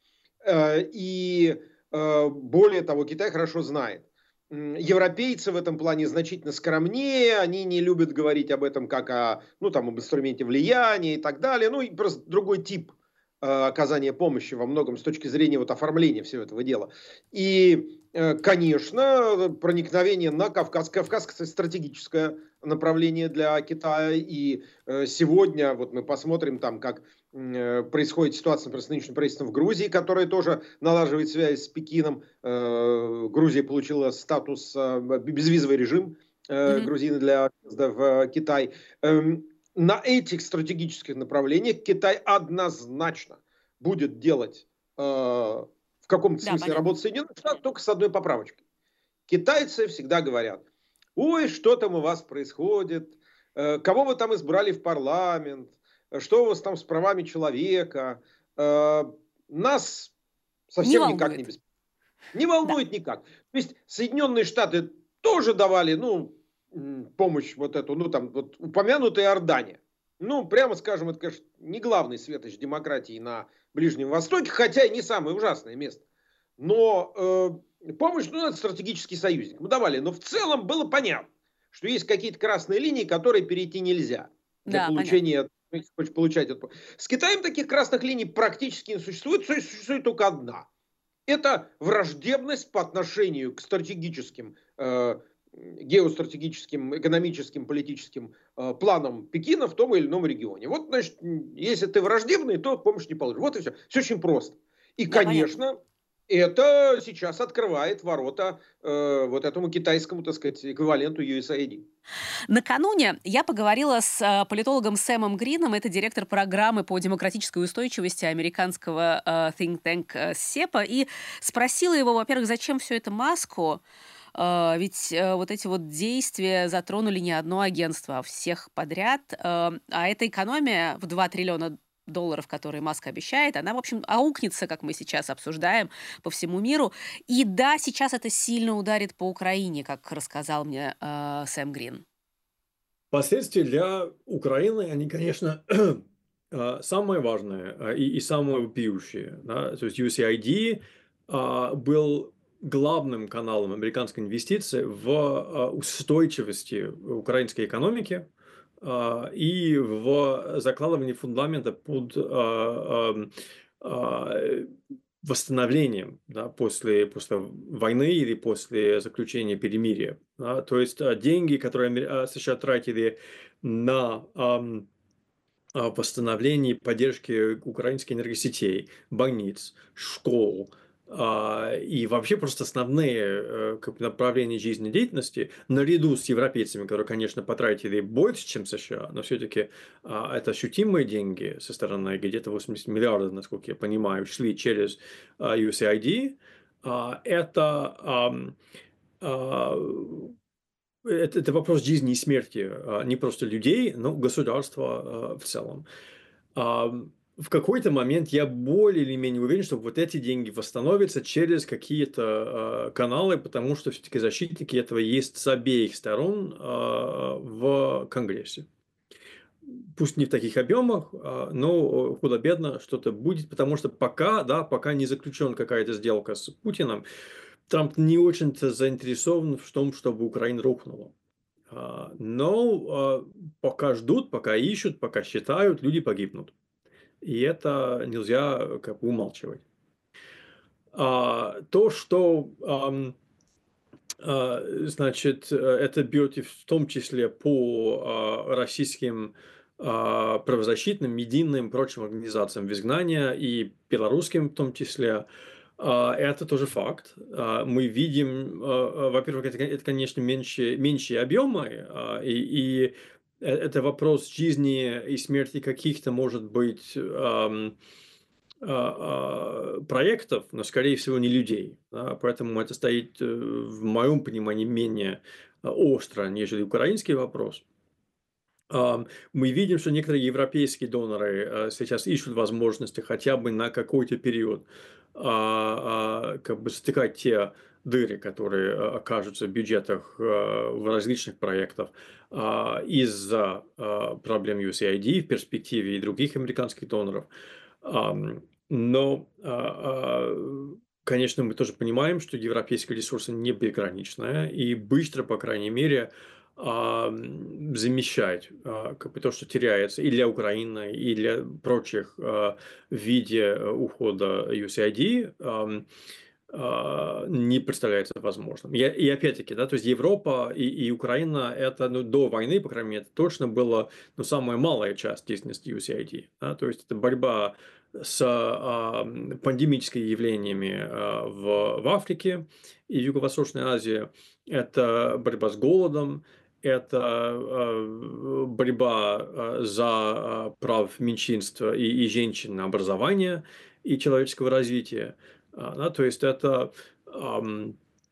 И более того, Китай хорошо знает. Европейцы в этом плане значительно скромнее, они не любят говорить об этом как о, ну, там, об инструменте влияния и так далее. Ну, и просто другой тип оказания помощи во многом с точки зрения вот оформления всего этого дела. И, конечно, проникновение на Кавказ. Кавказ, кстати, стратегическое направление для Китая. И сегодня вот мы посмотрим там, как происходит ситуация, например, с нынешним правительством в Грузии, которое тоже налаживает связь с Пекином. Грузия получила статус, безвизовый режим грузины для въезда в Китай. На этих стратегических направлениях Китай однозначно будет делать в каком-то смысле работу Соединенных Штатов, только с одной поправочкой. Китайцы всегда говорят: ой, что там у вас происходит, кого вы там избрали в парламент, что у вас там с правами человека, нас совсем никак не беспокоит. Не волнует никак. То есть Соединенные Штаты тоже давали, ну, помощь вот эту, ну, там, вот упомянутая Иордания. Ну, прямо скажем, это, конечно, не главный светоч демократии на Ближнем Востоке, хотя и не самое ужасное место. Но помощь, ну, это стратегический союзник. Мы давали, но в целом было понятно, что есть какие-то красные линии, которые перейти нельзя для получения, если хочешь получать это. С Китаем таких красных линий практически не существует, существует только одна. Это враждебность по отношению к стратегическим, геостратегическим, экономическим, политическим планам Пекина в том или ином регионе. Вот, значит, если ты враждебный, то помощь не получишь. Вот и все. Все очень просто. И, конечно, это сейчас открывает ворота вот этому китайскому, так сказать, эквиваленту USAID. Накануне я поговорила с политологом Сэмом Грином, это директор программы по демократической устойчивости американского think tank СЕПа, и спросила его, во-первых, зачем все это Маску, ведь вот эти вот действия затронули не одно агентство, а всех подряд, а эта экономия в 2 триллиона долларов, которые Маск обещает, она, в общем, аукнется, как мы сейчас обсуждаем, по всему миру. И да, сейчас это сильно ударит по Украине, как рассказал мне Сэм Грин. Последствия для Украины, они, конечно, самое важное и самое вопиющее. Да? То есть USAID был главным каналом американской инвестиции в устойчивости украинской экономики и в закладывании фундамента под восстановлением, да, после войны или после заключения перемирия. Да. То есть деньги, которые США тратили на восстановление и поддержки украинских энергосетей, больниц, школ, И вообще просто основные направления жизнедеятельности, наряду с европейцами, которые, конечно, потратили больше, чем США, но все-таки это ощутимые деньги со стороны где-то 80 миллиардов, насколько я понимаю, шли через USAID. Это вопрос жизни и смерти не просто людей, но государства в целом. В какой-то момент я более или менее уверен, что вот эти деньги восстановятся через какие-то каналы, потому что все-таки защитники этого есть с обеих сторон в Конгрессе. Пусть не в таких объемах, но худо-бедно что-то будет, потому что пока не заключена какая-то сделка с Путиным, Трамп не очень-то заинтересован в том, чтобы Украина рухнула. Но пока ждут, пока ищут, пока считают, люди погибнут. И это нельзя как бы умалчивать. То, что значит, это бьет в том числе по российским правозащитным, медийным, прочим организациям в изгнания и белорусским в том числе, это тоже факт. Мы видим, во-первых, это конечно, меньшие объемы, и это вопрос жизни и смерти каких-то, может быть, проектов, но, скорее всего, не людей. Поэтому это стоит, в моем понимании, менее остро, нежели украинский вопрос. Мы видим, что некоторые европейские доноры сейчас ищут возможности хотя бы на какой-то период как бы стыкать те дыры, которые окажутся в бюджетах в различных проектах из-за проблем USAID в перспективе и других американских доноров. Но, конечно, мы тоже понимаем, что европейские ресурсы не безграничные, и быстро, по крайней мере, замещать как бы то, что теряется и для Украины, и для прочих в виде ухода USAID, не представляется возможным. И опять-таки, да, то есть Европа и Украина, это до войны, по крайней мере, это точно была самая малая часть деятельности USAID. Да, то есть это борьба с пандемическими явлениями в Африке и Юго-Восточной Азии, это борьба с голодом, это борьба за прав меньшинств и женщин на образование и человеческого развития. Да, то есть это, в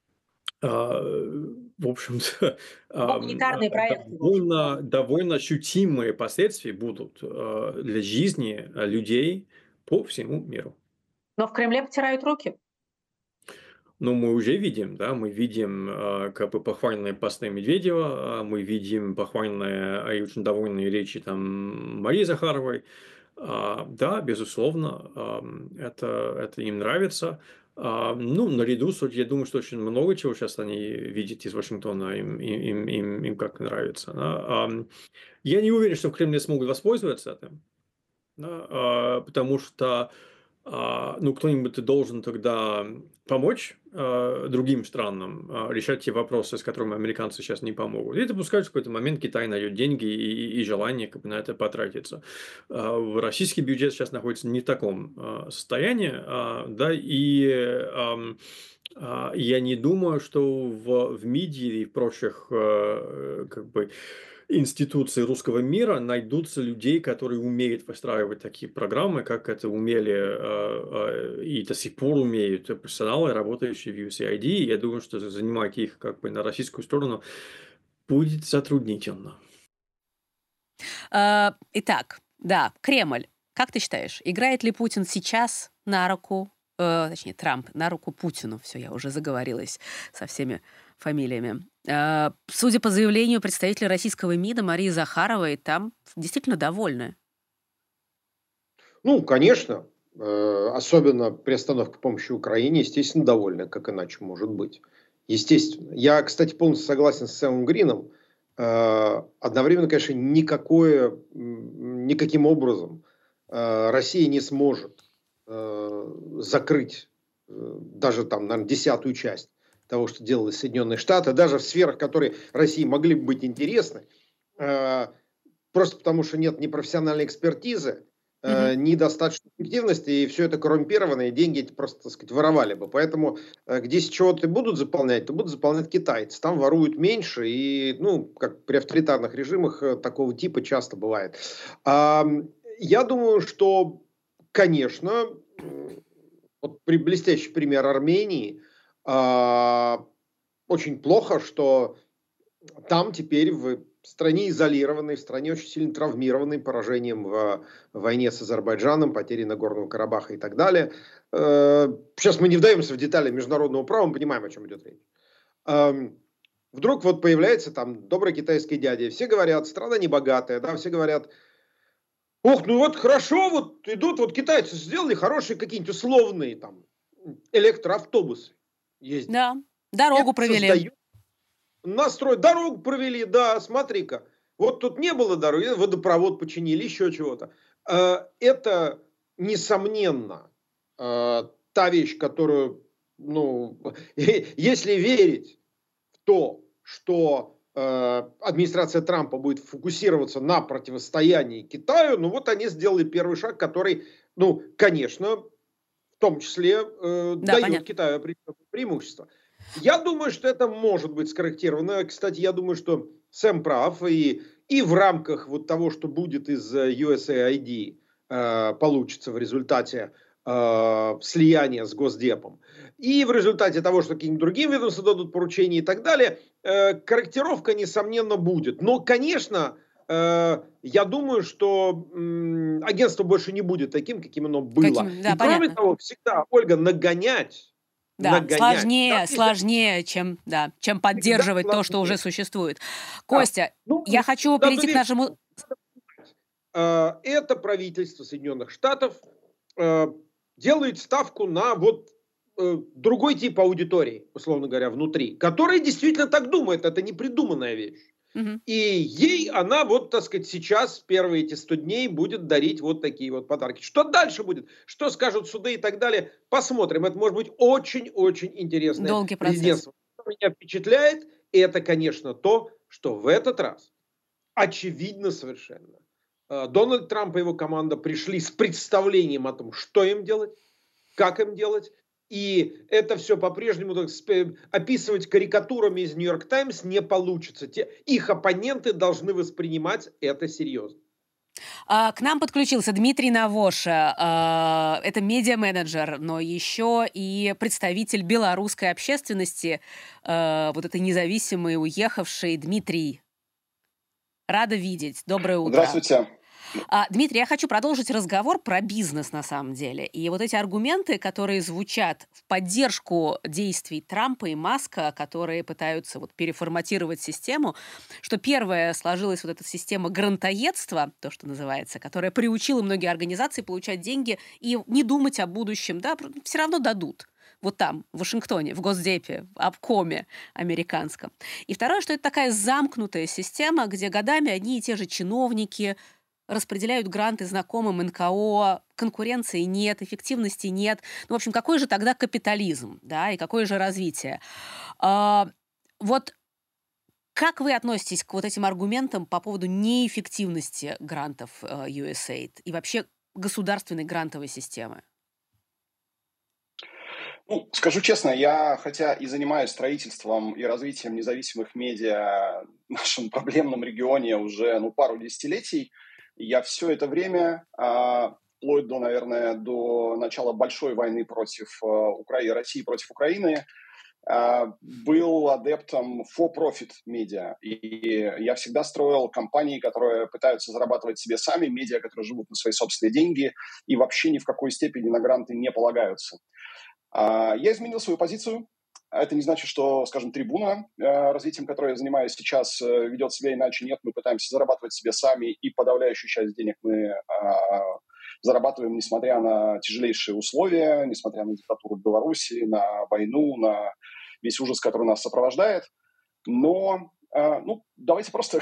общем-то, Гуманитарные проекты. довольно ощутимые последствия будут для жизни людей по всему миру. Но в Кремле потирают руки. Но мы уже видим, да, мы видим как бы похвальные посты Медведева, мы видим похвальные и очень довольные речи там Марии Захаровой. Да, безусловно, это им нравится. Наряду с, я думаю, что очень много чего сейчас они видят из Вашингтона, им как нравится. Да. Я не уверен, что в Кремле смогут воспользоваться этим, да, потому что кто-нибудь должен тогда помочь другим странам решать те вопросы, с которыми американцы сейчас не помогут. И допускают, в какой-то момент Китай найдет деньги и желание как бы на это потратиться. Российский бюджет сейчас находится не в таком состоянии, да, и я не думаю, что в МИДе и в прочих как бы институции русского мира найдутся людей, которые умеют выстраивать такие программы, как это умели и до сих пор умеют профессионалы, работающие в USAID. И я думаю, что занимать их как бы на российскую сторону будет затруднительно. Итак, да, Кремль. Как ты считаешь, играет ли Путин сейчас на руку, точнее, Трамп на руку Путину? Все, я уже заговорилась со всеми фамилиями. Судя по заявлению представителя российского МИДа Марии Захаровой, там действительно довольны. Ну, конечно. Особенно при остановке помощи Украине, естественно, довольны. Как иначе может быть? Естественно. Я, кстати, полностью согласен с Сэмом Грином. Одновременно, конечно, никаким образом Россия не сможет закрыть даже там, наверное, 10-ю часть того, что делали Соединенные Штаты, даже в сферах, которые России могли бы быть интересны, просто потому что нет ни профессиональной экспертизы, недостаточной эффективности, и все это коррумпированные деньги эти просто, так сказать, воровали бы. Поэтому, где чего-то будут заполнять, то будут заполнять китайцы. Там воруют меньше, и, ну, как при авторитарных режимах такого типа часто бывает. Я думаю, что, конечно, вот блестящий пример Армении, очень плохо, что там теперь в стране изолированной, в стране очень сильно травмированной поражением в войне с Азербайджаном, потерей Нагорного Карабаха и так далее. Сейчас мы не вдаемся в детали международного права, мы понимаем, о чем идет речь. Вдруг вот появляется там добрый китайский дядя, все говорят, страна небогатая, да, все говорят, ох, ну вот хорошо, вот идут, вот китайцы сделали хорошие какие-нибудь условные там электроавтобусы. Ездят. Да, дорогу провели. Настроить, дорогу провели, да, смотри-ка. Вот тут не было дороги, водопровод починили, еще чего-то. Это, несомненно, та вещь, которую, ну, если верить в то, что администрация Трампа будет фокусироваться на противостоянии Китаю, ну вот они сделали первый шаг, который, ну, конечно, в том числе дает Китаю определенное преимущество. Я думаю, что это может быть скорректировано. Кстати, я думаю, что Сэм прав, и в рамках вот того, что будет из USAID, получится в результате слияния с Госдепом, и в результате того, что каким-то другим ведомствам дадут поручения и так далее, корректировка, несомненно, будет. Но, конечно, я думаю, что агентство больше не будет таким, каким оно было. Да, и кроме того, всегда, Ольга, нагонять. Да, сложнее, чем поддерживать то, что уже существует. Костя, я хочу перейти к нашему... Это правительство Соединенных Штатов делает ставку на вот другой тип аудитории, условно говоря, внутри, которая действительно так думает, это не придуманная вещь. И ей она, вот, так сказать, сейчас, первые эти 100 дней, будет дарить вот такие вот подарки. Что дальше будет? Что скажут суды и так далее? Посмотрим. Это может быть очень-очень интересное долгий президентство. Что меня впечатляет, это, конечно, то, что в этот раз очевидно совершенно Дональд Трамп и его команда пришли с представлением о том, что им делать, как им делать. И это все по-прежнему описывать карикатурами из Нью-Йорк Таймс не получится. Их оппоненты должны воспринимать это серьезно. К нам подключился Дмитрий Навоша. Это медиа-менеджер, но еще и представитель белорусской общественности, вот этой независимой, уехавшей. Дмитрий, рада видеть. Доброе утро. Здравствуйте. Дмитрий, я хочу продолжить разговор про бизнес на самом деле. И вот эти аргументы, которые звучат в поддержку действий Трампа и Маска, которые пытаются вот переформатировать систему, что первое, сложилась вот эта система грантоедства, то, что называется, которая приучила многие организации получать деньги и не думать о будущем, да, все равно дадут. Вот там, в Вашингтоне, в Госдепе, в обкоме американском. И второе, что это такая замкнутая система, где годами одни и те же чиновники распределяют гранты знакомым НКО, конкуренции нет, эффективности нет. Ну, в общем, какой же тогда капитализм, да, и какое же развитие? Вот как вы относитесь к вот этим аргументам по поводу неэффективности грантов USAID и вообще государственной грантовой системы? Ну, скажу честно, я, хотя и занимаюсь строительством и развитием независимых медиа в нашем проблемном регионе уже пару десятилетий, я все это время, вплоть до, наверное, до начала большой войны против России против Украины, был адептом for-profit медиа. И я всегда строил компании, которые пытаются зарабатывать себе сами, медиа, которые живут на свои собственные деньги и вообще ни в какой степени на гранты не полагаются. Я изменил свою позицию. Это не значит, что, скажем, трибуна, развитием которой я занимаюсь сейчас, ведет себя иначе. Нет, мы пытаемся зарабатывать себе сами, и подавляющую часть денег мы зарабатываем, несмотря на тяжелейшие условия, несмотря на диктатуру в Беларуси, на войну, на весь ужас, который нас сопровождает. Но, давайте просто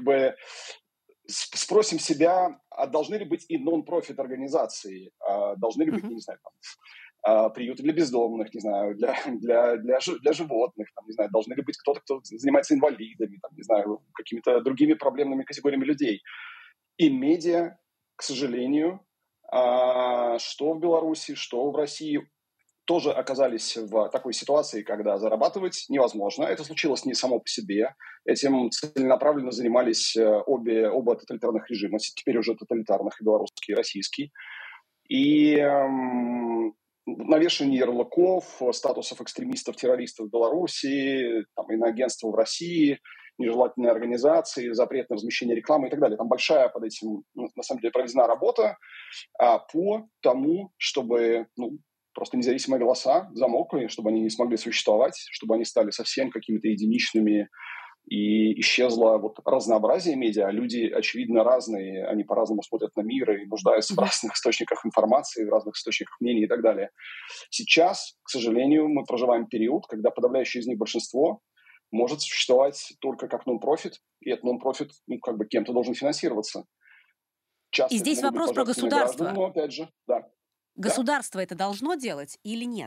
спросим себя, а должны ли быть и нон-профит организации, должны ли быть, я не знаю, приюты для бездомных, не знаю, для животных, там, не знаю, должны ли быть кто-то, кто занимается инвалидами, там, не знаю, какими-то другими проблемными категориями людей. И медиа, к сожалению, что в Беларуси, что в России, тоже оказались в такой ситуации, когда зарабатывать невозможно. Это случилось не само по себе. Этим целенаправленно занимались оба тоталитарных режима, теперь уже тоталитарных, и белорусский, и российский. И навешивание ярлыков, статусов экстремистов, террористов в Беларуси, там, иноагентства в России, нежелательные организации, запрет на размещение рекламы и так далее. Там большая под этим, на самом деле, проведена работа по тому, чтобы просто независимые голоса замолкли, чтобы они не смогли существовать, чтобы они стали совсем какими-то единичными, и исчезло вот разнообразие медиа. Люди, очевидно, разные, они по-разному смотрят на мир и нуждаются в разных источниках информации, в разных источниках мнений и так далее. Сейчас, к сожалению, мы проживаем период, когда подавляющее из них большинство может существовать только как нон-профит, и этот нон-профит кем-то должен финансироваться. Часто и здесь вопрос про государство. Граждан, но опять же, да. Государство это должно делать или нет?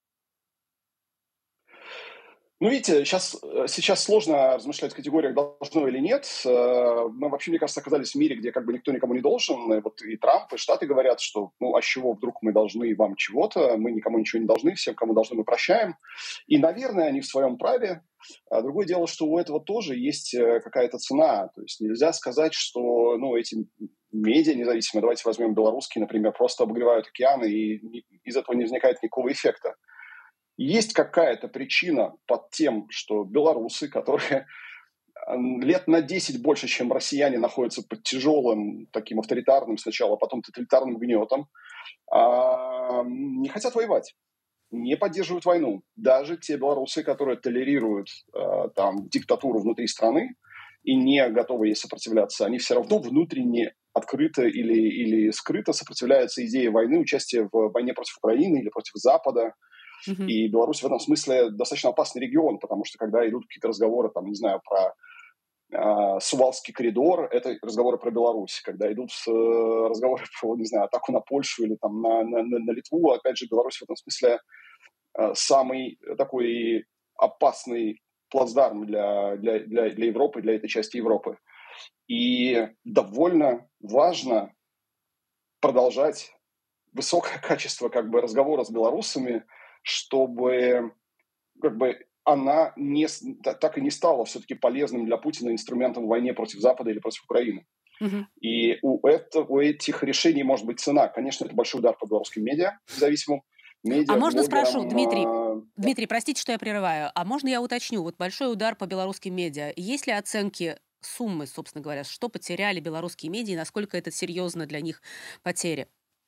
Видите, сейчас сложно размышлять в категориях должно или нет. Мы вообще, мне кажется, оказались в мире, где никто никому не должен. И Трамп, и Штаты говорят, что а с чего вдруг мы должны вам чего-то, мы никому ничего не должны, всем, кому должны, мы прощаем. И, наверное, они в своем праве. Другое дело, что у этого тоже есть какая-то цена. То есть нельзя сказать, что эти медиа независимые, давайте возьмем белорусские, например, просто обогревают океаны, и из этого не возникает никакого эффекта. Есть какая-то причина под тем, что белорусы, которые лет на 10 больше, чем россияне, находятся под тяжелым таким авторитарным сначала, а потом тоталитарным гнетом, не хотят воевать, не поддерживают войну. Даже те белорусы, которые толерируют диктатуру внутри страны и не готовы ей сопротивляться, они все равно внутренне открыто или скрыто сопротивляются идее войны, участия в войне против Украины или против Запада. И Беларусь в этом смысле достаточно опасный регион, потому что когда идут какие-то разговоры, про Сувалский коридор, это разговоры про Беларусь. Когда идут разговоры про, атаку на Польшу или на Литву, опять же, Беларусь в этом смысле самый такой опасный плацдарм для Европы, для этой части Европы. И довольно важно продолжать высокое качество разговора с белорусами, чтобы она так и не стала все-таки полезным для Путина инструментом в войне против Запада или против Украины. И у этих решений может быть цена. Конечно, это большой удар по белорусским медиа, независимым медиа. А можно спрошу, Дмитрий, простите, что я прерываю, а можно я уточню? Вот большой удар по белорусским медиа. Есть ли оценки суммы, собственно говоря, что потеряли белорусские медиа и насколько это серьезно для них потери?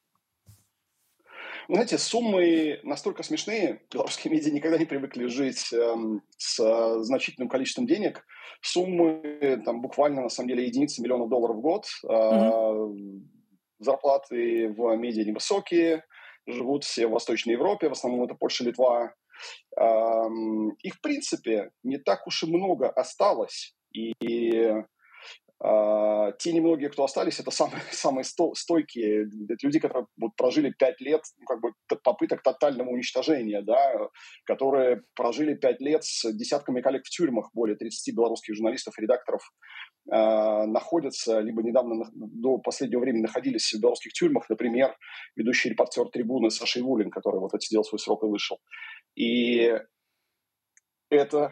Знаете, суммы настолько смешные, белорусские медиа никогда не привыкли жить с значительным количеством денег. Суммы буквально, на самом деле, единицы миллионов долларов в год. Зарплаты в медиа невысокие, живут все в Восточной Европе, в основном это Польша, Литва. Их, в принципе, не так уж и много осталось. И те немногие, кто остались, это самые стойкие. Это люди, которые прожили 5 лет попыток тотального уничтожения, да, которые прожили 5 лет с десятками коллег в тюрьмах. Более 30 белорусских журналистов и редакторов находятся, либо недавно до последнего времени находились в белорусских тюрьмах. Например, ведущий репортер «Трибуны» Саша Ивулин, который отсидел свой срок и вышел. И это,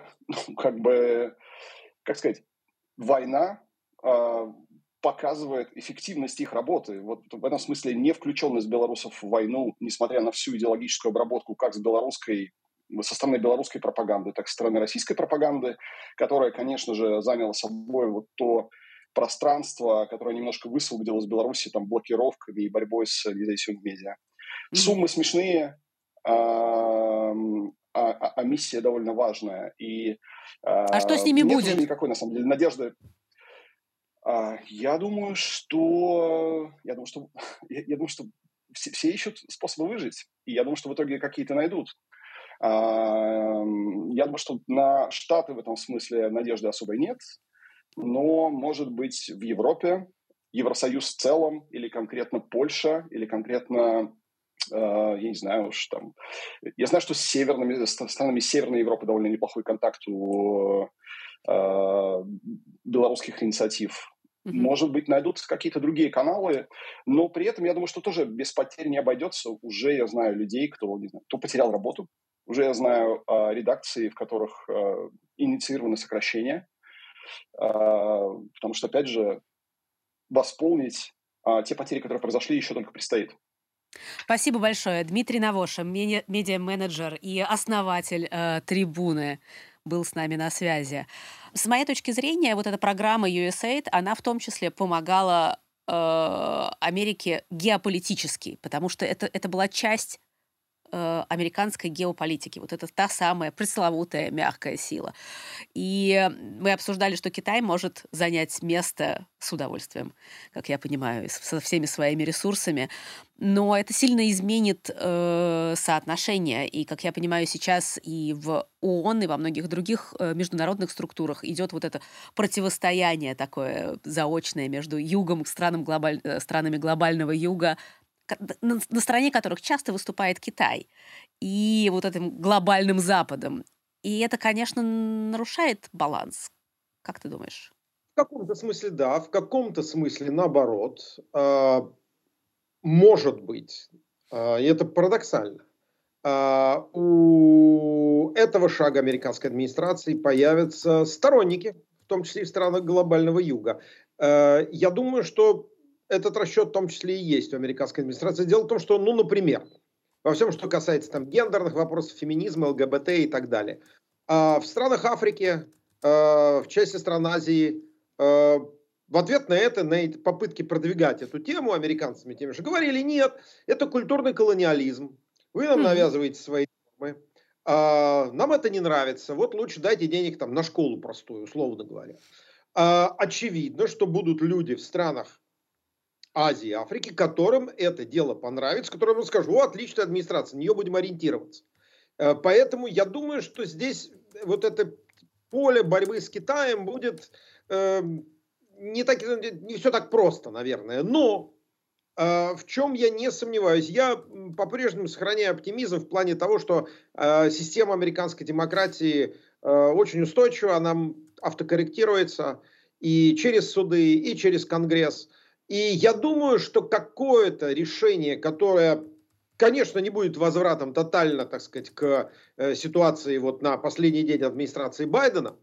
война показывает эффективность их работы. Вот в этом смысле не включенность белорусов в войну, несмотря на всю идеологическую обработку как со стороны белорусской пропаганды, так и со стороны российской пропаганды, которая, конечно же, заняла собой то пространство, которое немножко высвободило из Беларуси блокировками и борьбой с независимыми медиа. Суммы смешные, а миссия довольно важная. А что с ними будет? Нет никакой, на самом деле, надежды. Я думаю, что все ищут способы выжить. И я думаю, что в итоге какие-то найдут. Я думаю, что на Штаты в этом смысле надежды особой нет. Но, может быть, в Европе, Евросоюз в целом, или конкретно Польша, или конкретно, я не знаю уж там... Я знаю, что с странами Северной Европы довольно неплохой контакт у белорусских инициатив. Может быть, найдутся какие-то другие каналы, но при этом я думаю, что тоже без потерь не обойдется. Уже я знаю людей, кто, не знаю, кто потерял работу. Уже я знаю редакции, в которых инициированы сокращения. Потому что, опять же, восполнить те потери, которые произошли, еще только предстоит. Спасибо большое. Дмитрий Навоша, медиа-менеджер и основатель «Трибуны», был с нами на связи. С моей точки зрения, вот эта программа USAID, она в том числе помогала Америке геополитически, потому что это была часть американской геополитики. Вот это та самая пресловутая мягкая сила. И мы обсуждали, что Китай может занять место с удовольствием, как я понимаю, со всеми своими ресурсами. Но это сильно изменит соотношения. И, как я понимаю, сейчас и в ООН, и во многих других международных структурах идет вот это противостояние такое заочное между югом, странами глобального юга, на стороне которых часто выступает Китай, и вот этим глобальным Западом. И это, конечно, нарушает баланс. Как ты думаешь? В каком-то смысле да, в каком-то смысле наоборот. Может быть, и это парадоксально, у этого шага американской администрации появятся сторонники, в том числе и в странах глобального юга. Я думаю, что этот расчет в том числе и есть у американской администрации. Дело в том, что, ну, например, во всем, что касается там гендерных вопросов, феминизма, ЛГБТ и так далее. В странах Африки, в части стран Азии, в ответ на эти попытки продвигать эту тему американцами теми же говорили: нет, это культурный колониализм, вы нам навязываете свои нормы, нам это не нравится, вот лучше дайте денег там на школу простую, условно говоря. Очевидно, что будут люди в странах Азии и Африки, которым это дело понравится, которым я скажу: о, отличная администрация, на нее будем ориентироваться. Поэтому я думаю, что здесь вот это поле борьбы с Китаем будет не все так просто, наверное. Но в чем я не сомневаюсь, я по-прежнему сохраняю оптимизм в плане того, что система американской демократии очень устойчива, она автокорректируется и через суды, и через Конгресс. И я думаю, что какое-то решение, которое, конечно, не будет возвратом тотально, так сказать, к ситуации вот на последний день администрации Байдена,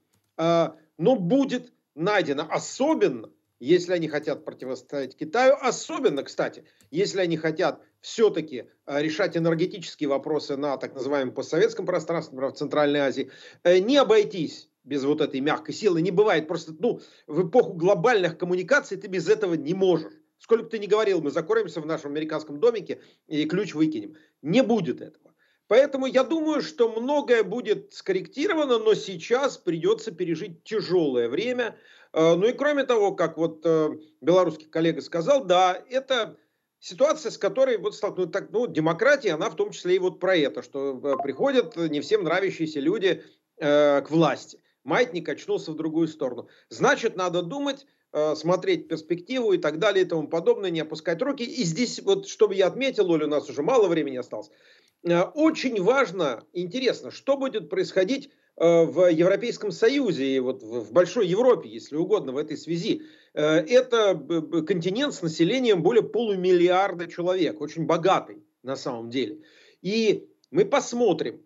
но будет найдено, особенно если они хотят противостоять Китаю, особенно, кстати, если они хотят все-таки решать энергетические вопросы на так называемом постсоветском пространстве, например, в Центральной Азии, не обойтись без вот этой мягкой силы. Не бывает просто, в эпоху глобальных коммуникаций ты без этого не можешь. Сколько бы ты ни говорил, мы закроемся в нашем американском домике и ключ выкинем. Не будет этого. Поэтому я думаю, что многое будет скорректировано, но сейчас придется пережить тяжелое время. Ну и кроме того, как вот белорусский коллега сказал, да, это ситуация, с которой вот столкнуться, демократия, она в том числе и вот про это, что приходят не всем нравящиеся люди к власти. Маятник очнулся в другую сторону. Значит, надо думать, смотреть перспективу и так далее и тому подобное, не опускать руки. И здесь, вот, чтобы я отметил, Оля, у нас уже мало времени осталось, очень важно, интересно, что будет происходить в Европейском Союзе и вот в большой Европе, если угодно, в этой связи. Это континент с населением более полумиллиарда человек, очень богатый на самом деле. И мы посмотрим,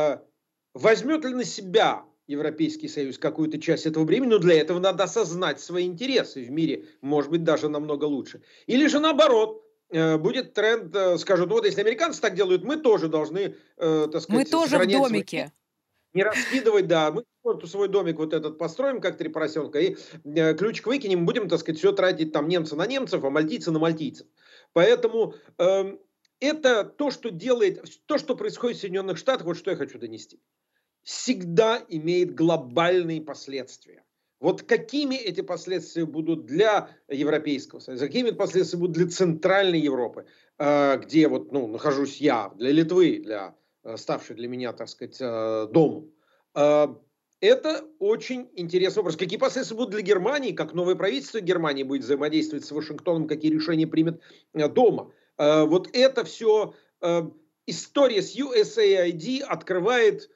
возьмет ли на себя Европейский Союз какую-то часть этого времени, но для этого надо осознать свои интересы в мире, может быть, даже намного лучше. Или же наоборот, будет тренд, скажут: вот если американцы так делают, мы тоже должны, так сказать, мы тоже в домике. Не раскидывать, да, мы свой домик вот этот построим, как три поросенка, и ключик выкинем, будем, так сказать, все тратить там немцы на немцев, а мальтийцы на мальтийцев. Поэтому это то, что делает, то, что происходит в Соединенных Штатах, вот что я хочу донести, всегда имеет глобальные последствия. Вот какими эти последствия будут для Европейского Союза, какими последствия будут для Центральной Европы, где вот, нахожусь я, для Литвы, для ставшей для меня, так сказать, домом. Это очень интересный вопрос. Какие последствия будут для Германии, как новое правительство Германии будет взаимодействовать с Вашингтоном, какие решения примет дома. Вот это все история с USAID открывает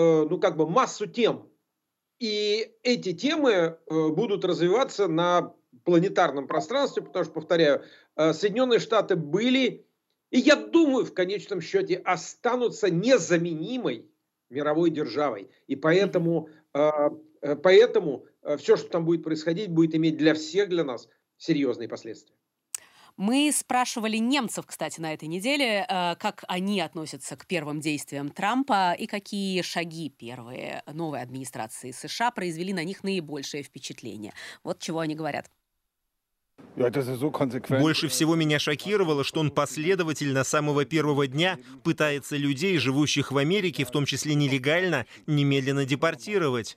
массу тем. И эти темы будут развиваться на планетарном пространстве, потому что, повторяю, Соединенные Штаты были, и я думаю, в конечном счете останутся незаменимой мировой державой. И поэтому все, что там будет происходить, будет иметь для всех, для нас серьезные последствия. Мы спрашивали немцев, кстати, на этой неделе, как они относятся к первым действиям Трампа и какие шаги первые новой администрации США произвели на них наибольшее впечатление. Вот чего они говорят. Больше всего меня шокировало, что он последовательно с самого первого дня пытается людей, живущих в Америке, в том числе нелегально, немедленно депортировать.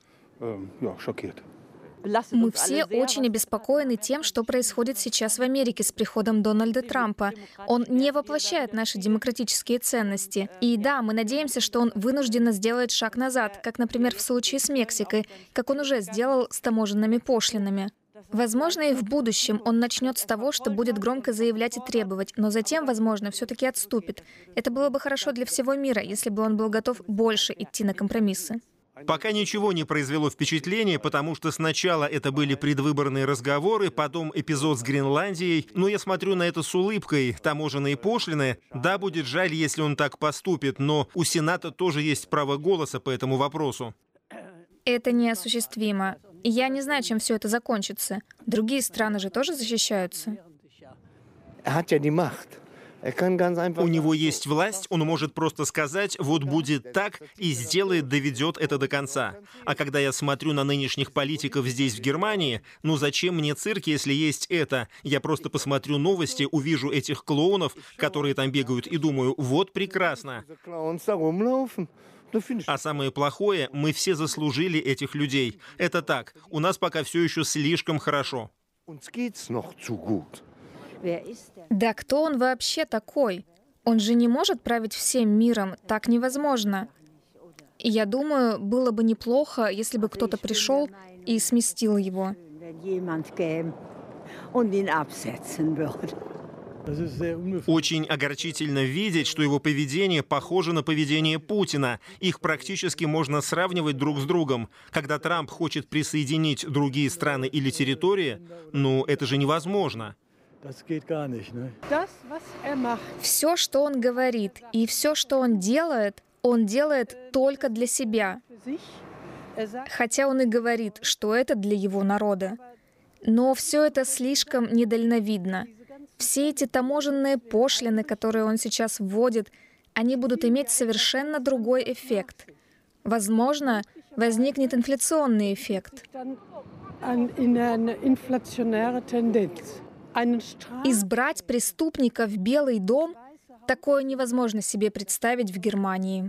Мы все очень обеспокоены тем, что происходит сейчас в Америке с приходом Дональда Трампа. Он не воплощает наши демократические ценности. И да, мы надеемся, что он вынужденно сделает шаг назад, как, например, в случае с Мексикой, как он уже сделал с таможенными пошлинами. Возможно, и в будущем он начнет с того, что будет громко заявлять и требовать, но затем, возможно, все-таки отступит. Это было бы хорошо для всего мира, если бы он был готов больше идти на компромиссы. Пока ничего не произвело впечатления, потому что сначала это были предвыборные разговоры, потом эпизод с Гренландией. Но я смотрю на это с улыбкой. Таможенные пошлины. Да, будет жаль, если он так поступит, но у Сената тоже есть право голоса по этому вопросу. Это неосуществимо. И я не знаю, чем все это закончится. Другие страны же тоже защищаются. У него есть власть, он может просто сказать, вот будет так, и сделает, доведет это до конца. А когда я смотрю на нынешних политиков здесь, в Германии, ну зачем мне цирк, если есть это? Я просто посмотрю новости, увижу этих клоунов, которые там бегают, и думаю, вот прекрасно. А самое плохое, мы все заслужили этих людей. Это так, у нас пока все еще слишком хорошо. Да кто он вообще такой? Он же не может править всем миром, так невозможно. И я думаю, было бы неплохо, если бы кто-то пришел и сместил его. Очень огорчительно видеть, что его поведение похоже на поведение Путина. Их практически можно сравнивать друг с другом. Когда Трамп хочет присоединить другие страны или территории, ну это же невозможно. Все, что он говорит, и все, что он делает только для себя. Хотя он и говорит, что это для его народа. Но все это слишком недальновидно. Все эти таможенные пошлины, которые он сейчас вводит, они будут иметь совершенно другой эффект. Возможно, возникнет инфляционный эффект. Избрать преступника в Белый дом — такое невозможно себе представить в Германии.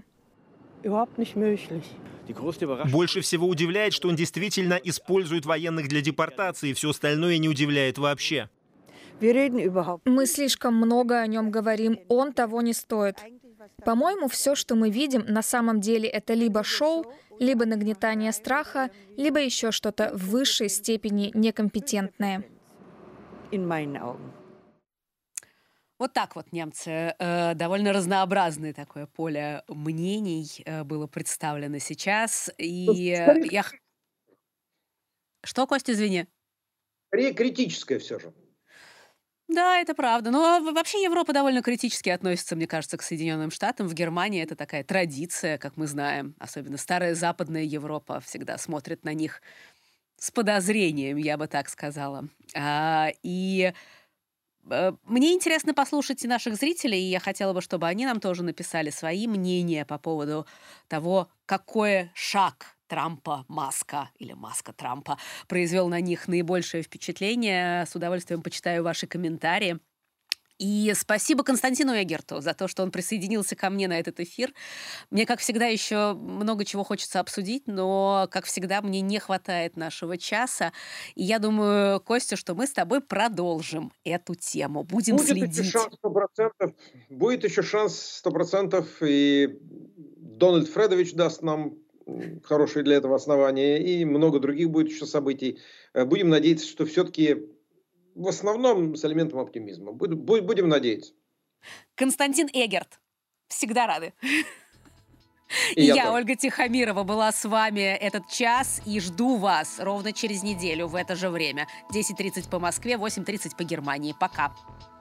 Больше всего удивляет, что он действительно использует военных для депортации, все остальное не удивляет вообще. Мы слишком много о нем говорим, он того не стоит. По-моему, все, что мы видим, на самом деле это либо шоу, либо нагнетание страха, либо еще что-то в высшей степени некомпетентное. Вот так вот немцы. Довольно разнообразное такое поле мнений было представлено сейчас. И я... Что, Костя, извини? Скорее критическое все же. Да, это правда. Но вообще Европа довольно критически относится, мне кажется, к Соединенным Штатам. В Германии это такая традиция, как мы знаем. Особенно старая Западная Европа всегда смотрит на них с подозрением, я бы так сказала. Мне интересно послушать и наших зрителей, и я хотела бы, чтобы они нам тоже написали свои мнения по поводу того, какой шаг Трампа, Маска или Маска Трампа произвел на них наибольшее впечатление. С удовольствием почитаю ваши комментарии. И спасибо Константину Эгерту за то, что он присоединился ко мне на этот эфир. Мне, как всегда, еще много чего хочется обсудить, но, как всегда, мне не хватает нашего часа. И я думаю, Костя, что мы с тобой продолжим эту тему. Будем следить. Еще шанс 100%. Будет еще шанс 100%, и Дональд Фредович даст нам хорошие для этого основания, и много других будет еще событий. Будем надеяться, что все-таки в основном с элементом оптимизма. Будем надеяться. Константин Эгерт. Всегда рады. И я, Ольга Тихомирова, была с вами этот час и жду вас ровно через неделю в это же время. 10:30 по Москве, 8:30 по Германии. Пока.